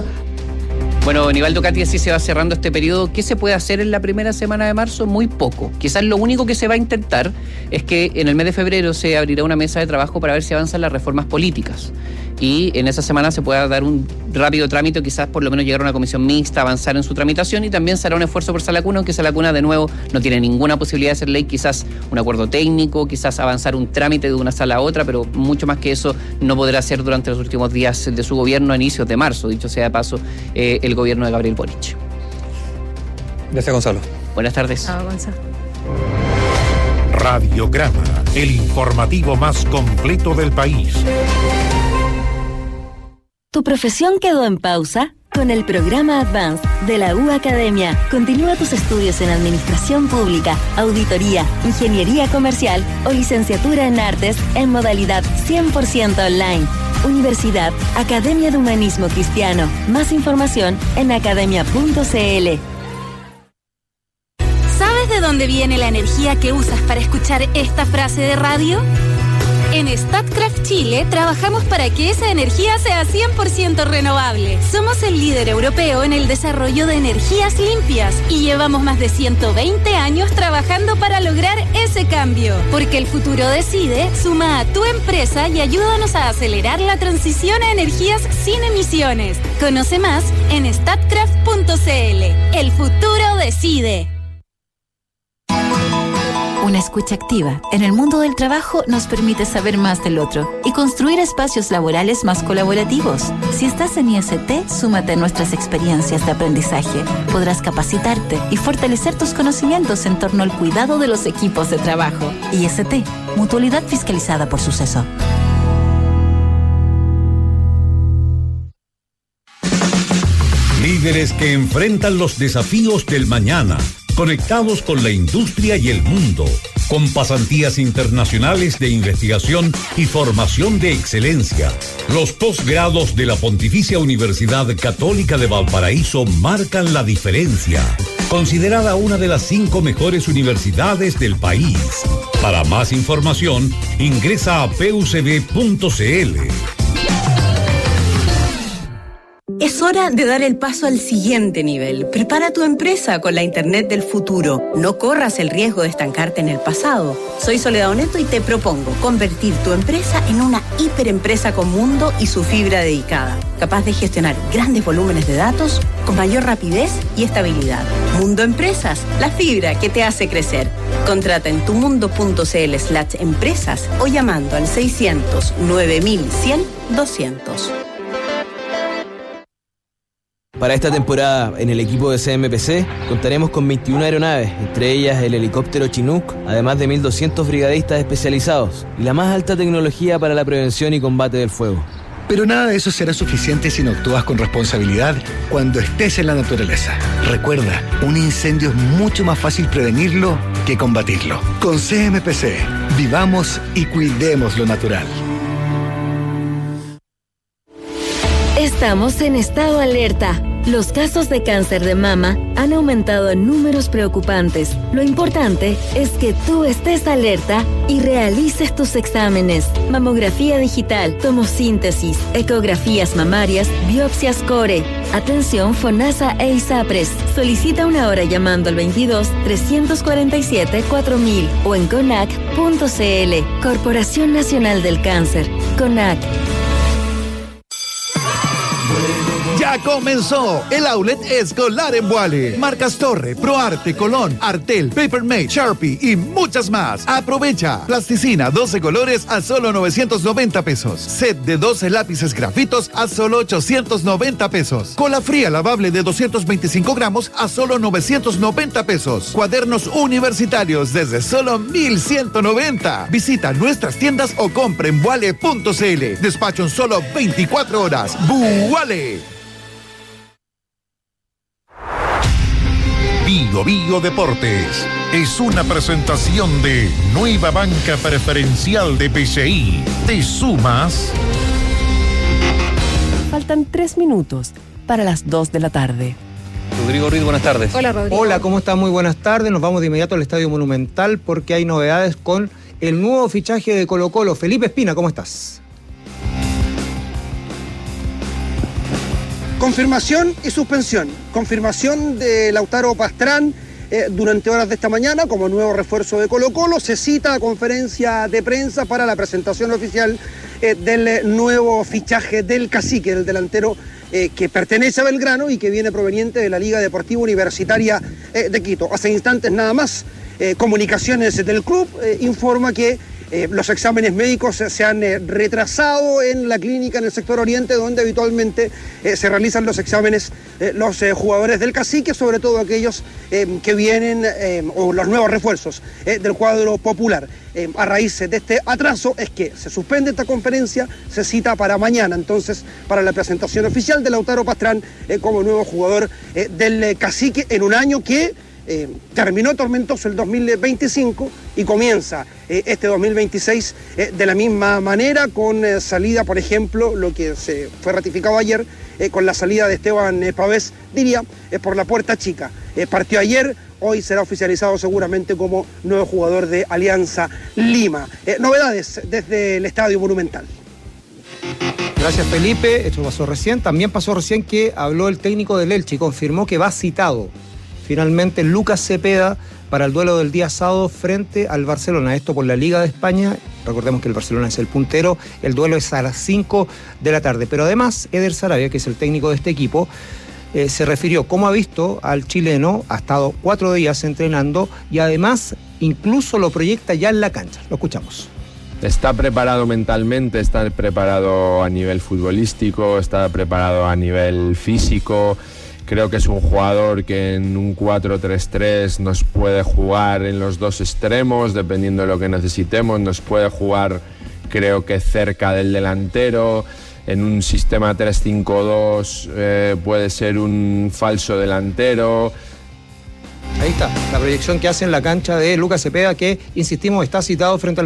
S17: Bueno, Nivaldo, Katy, así se va cerrando este periodo. ¿Qué se puede hacer en la primera semana de marzo? Muy poco. Quizás lo único que se va a intentar es que en el mes de febrero se abrirá una mesa de trabajo para ver si avanzan las reformas políticas. Y en esa semana se pueda dar un rápido trámite, quizás por lo menos llegar a una comisión mixta, avanzar en su tramitación, y también se hará un esfuerzo por sala cuna, aunque sala cuna de nuevo no tiene ninguna posibilidad de ser ley, quizás un acuerdo técnico, quizás avanzar un trámite de una sala a otra, pero mucho más que eso no podrá hacer durante los últimos días de su gobierno a inicios de marzo, dicho sea de paso, el gobierno de Gabriel Boric.
S5: Gracias, Gonzalo.
S17: Buenas tardes.
S6: Chao, Gonzalo.
S2: Radiograma, el informativo más completo del país.
S15: ¿Tu profesión quedó en pausa? Con el programa Advance de la U Academia, continúa tus estudios en Administración Pública, Auditoría, Ingeniería Comercial o Licenciatura en Artes en modalidad 100% online. Universidad Academia de Humanismo Cristiano. Más información en academia.cl.
S1: ¿Sabes de dónde viene la energía que usas para escuchar esta frase de radio? En Statkraft Chile trabajamos para que esa energía sea 100% renovable. Somos el líder europeo en el desarrollo de energías limpias y llevamos más de 120 años trabajando para lograr ese cambio. Porque el futuro decide, suma a tu empresa y ayúdanos a acelerar la transición a energías sin emisiones. Conoce más en statkraft.cl. El futuro decide.
S4: Una escucha activa en el mundo del trabajo nos permite saber más del otro y construir espacios laborales más colaborativos. Si estás en IST, súmate a nuestras experiencias de aprendizaje. Podrás capacitarte y fortalecer tus conocimientos en torno al cuidado de los equipos de trabajo. IST, Mutualidad Fiscalizada por Suceso.
S7: Líderes que enfrentan los desafíos del mañana, conectados con la industria y el mundo, con pasantías internacionales de investigación y formación de excelencia. Los posgrados de la Pontificia Universidad Católica de Valparaíso marcan la diferencia. Considerada una de las 5 mejores universidades del país. Para más información, ingresa a pucb.cl.
S8: Es hora de dar el paso al siguiente nivel. Prepara tu empresa con la Internet del futuro. No corras el riesgo de estancarte en el pasado. Soy Soledad Oneto y te propongo convertir tu empresa en una hiperempresa con Mundo y su fibra dedicada, capaz de gestionar grandes volúmenes de datos con mayor rapidez y estabilidad. Mundo Empresas, la fibra que te hace crecer. Contrata en tumundo.cl/empresas o llamando al 600 9100 200.
S14: Para esta temporada, en el equipo de CMPC, contaremos con 21 aeronaves, entre ellas el helicóptero Chinook, además de 1.200 brigadistas especializados y la más alta tecnología para la prevención y combate del fuego.
S26: Pero nada de eso será suficiente si no actúas con responsabilidad cuando estés en la naturaleza. Recuerda, un incendio es mucho más fácil prevenirlo que combatirlo. Con CMPC, vivamos y cuidemos lo natural.
S15: Estamos en estado alerta. Los casos de cáncer de mama han aumentado en números preocupantes. Lo importante es que tú estés alerta y realices tus exámenes. Mamografía digital, tomosíntesis, ecografías mamarias, biopsias core. Atención FONASA e ISAPRES. Solicita una hora llamando al 22 347 4000 o en CONAC.cl. Corporación Nacional del Cáncer. CONAC.
S27: Ya comenzó el outlet escolar en Vuale. Marcas Torre, ProArte, Colón, Artel, Papermate, Sharpie y muchas más. Aprovecha. Plasticina 12 colores a solo 990 pesos. Set de 12 lápices grafitos a solo 890 pesos. Cola fría lavable de 225 gramos a solo 990 pesos. Cuadernos universitarios desde solo 1,190. Visita nuestras tiendas o compra en vuale.cl. Despacho en solo 24 horas. Vuale.
S2: Bio Bio Deportes es una presentación de Nueva Banca Preferencial de PCI. ¿Te sumas?
S3: Faltan 3 minutos para las 2 de la tarde.
S5: Rodrigo Ruiz, buenas tardes.
S6: Hola, Rodrigo.
S28: Hola, ¿cómo está? Muy buenas tardes. Nos vamos de inmediato al Estadio Monumental porque hay novedades con el nuevo fichaje de Colo-Colo. Felipe Espina, ¿cómo estás?
S29: Confirmación y suspensión. Confirmación de Lautaro Pastrán durante horas de esta mañana como nuevo refuerzo de Colo-Colo. Se cita a conferencia de prensa para la presentación oficial del nuevo fichaje del Cacique, del delantero que pertenece a Belgrano y que viene proveniente de la Liga Deportiva Universitaria de Quito. Hace instantes nada más, Comunicaciones del club informa que Los exámenes médicos se han retrasado en la clínica en el sector oriente, donde habitualmente se realizan los exámenes los jugadores del Cacique, sobre todo aquellos que vienen, o los nuevos refuerzos del cuadro popular. A raíz de este atraso es que se suspende esta conferencia, se cita para mañana, entonces, para la presentación oficial de Lautaro Pastrán como nuevo jugador del Cacique en un año que terminó tormentoso el 2025 y comienza este 2026 de la misma manera, con salida, por ejemplo, lo que se fue ratificado ayer, con la salida de Esteban Pavés, diría, por la puerta chica. Partió ayer, hoy será oficializado seguramente como nuevo jugador de Alianza Lima. Novedades desde el Estadio Monumental.
S28: Gracias, Felipe. Esto pasó recién. También pasó recién que habló el técnico del Elche y confirmó que va citado finalmente Lucas Cepeda para el duelo del día sábado frente al Barcelona. Esto por la Liga de España. Recordemos que el Barcelona es el puntero. El duelo es a las 5 de la tarde. Pero además, Eder Sarabia, que es el técnico de este equipo, se refirió cómo ha visto al chileno. Ha estado 4 días entrenando y además incluso lo proyecta ya en la cancha. Lo escuchamos.
S9: Está preparado mentalmente, está preparado a nivel futbolístico, está preparado a nivel físico. Creo que es un jugador que en un 4-3-3 nos puede jugar en los dos extremos, dependiendo de lo que necesitemos. Nos puede jugar, creo que cerca del delantero. En un sistema 3-5-2 puede ser un falso delantero.
S28: Ahí está, la proyección que hace en la cancha de Lucas Cepeda, que, insistimos, está citado frente al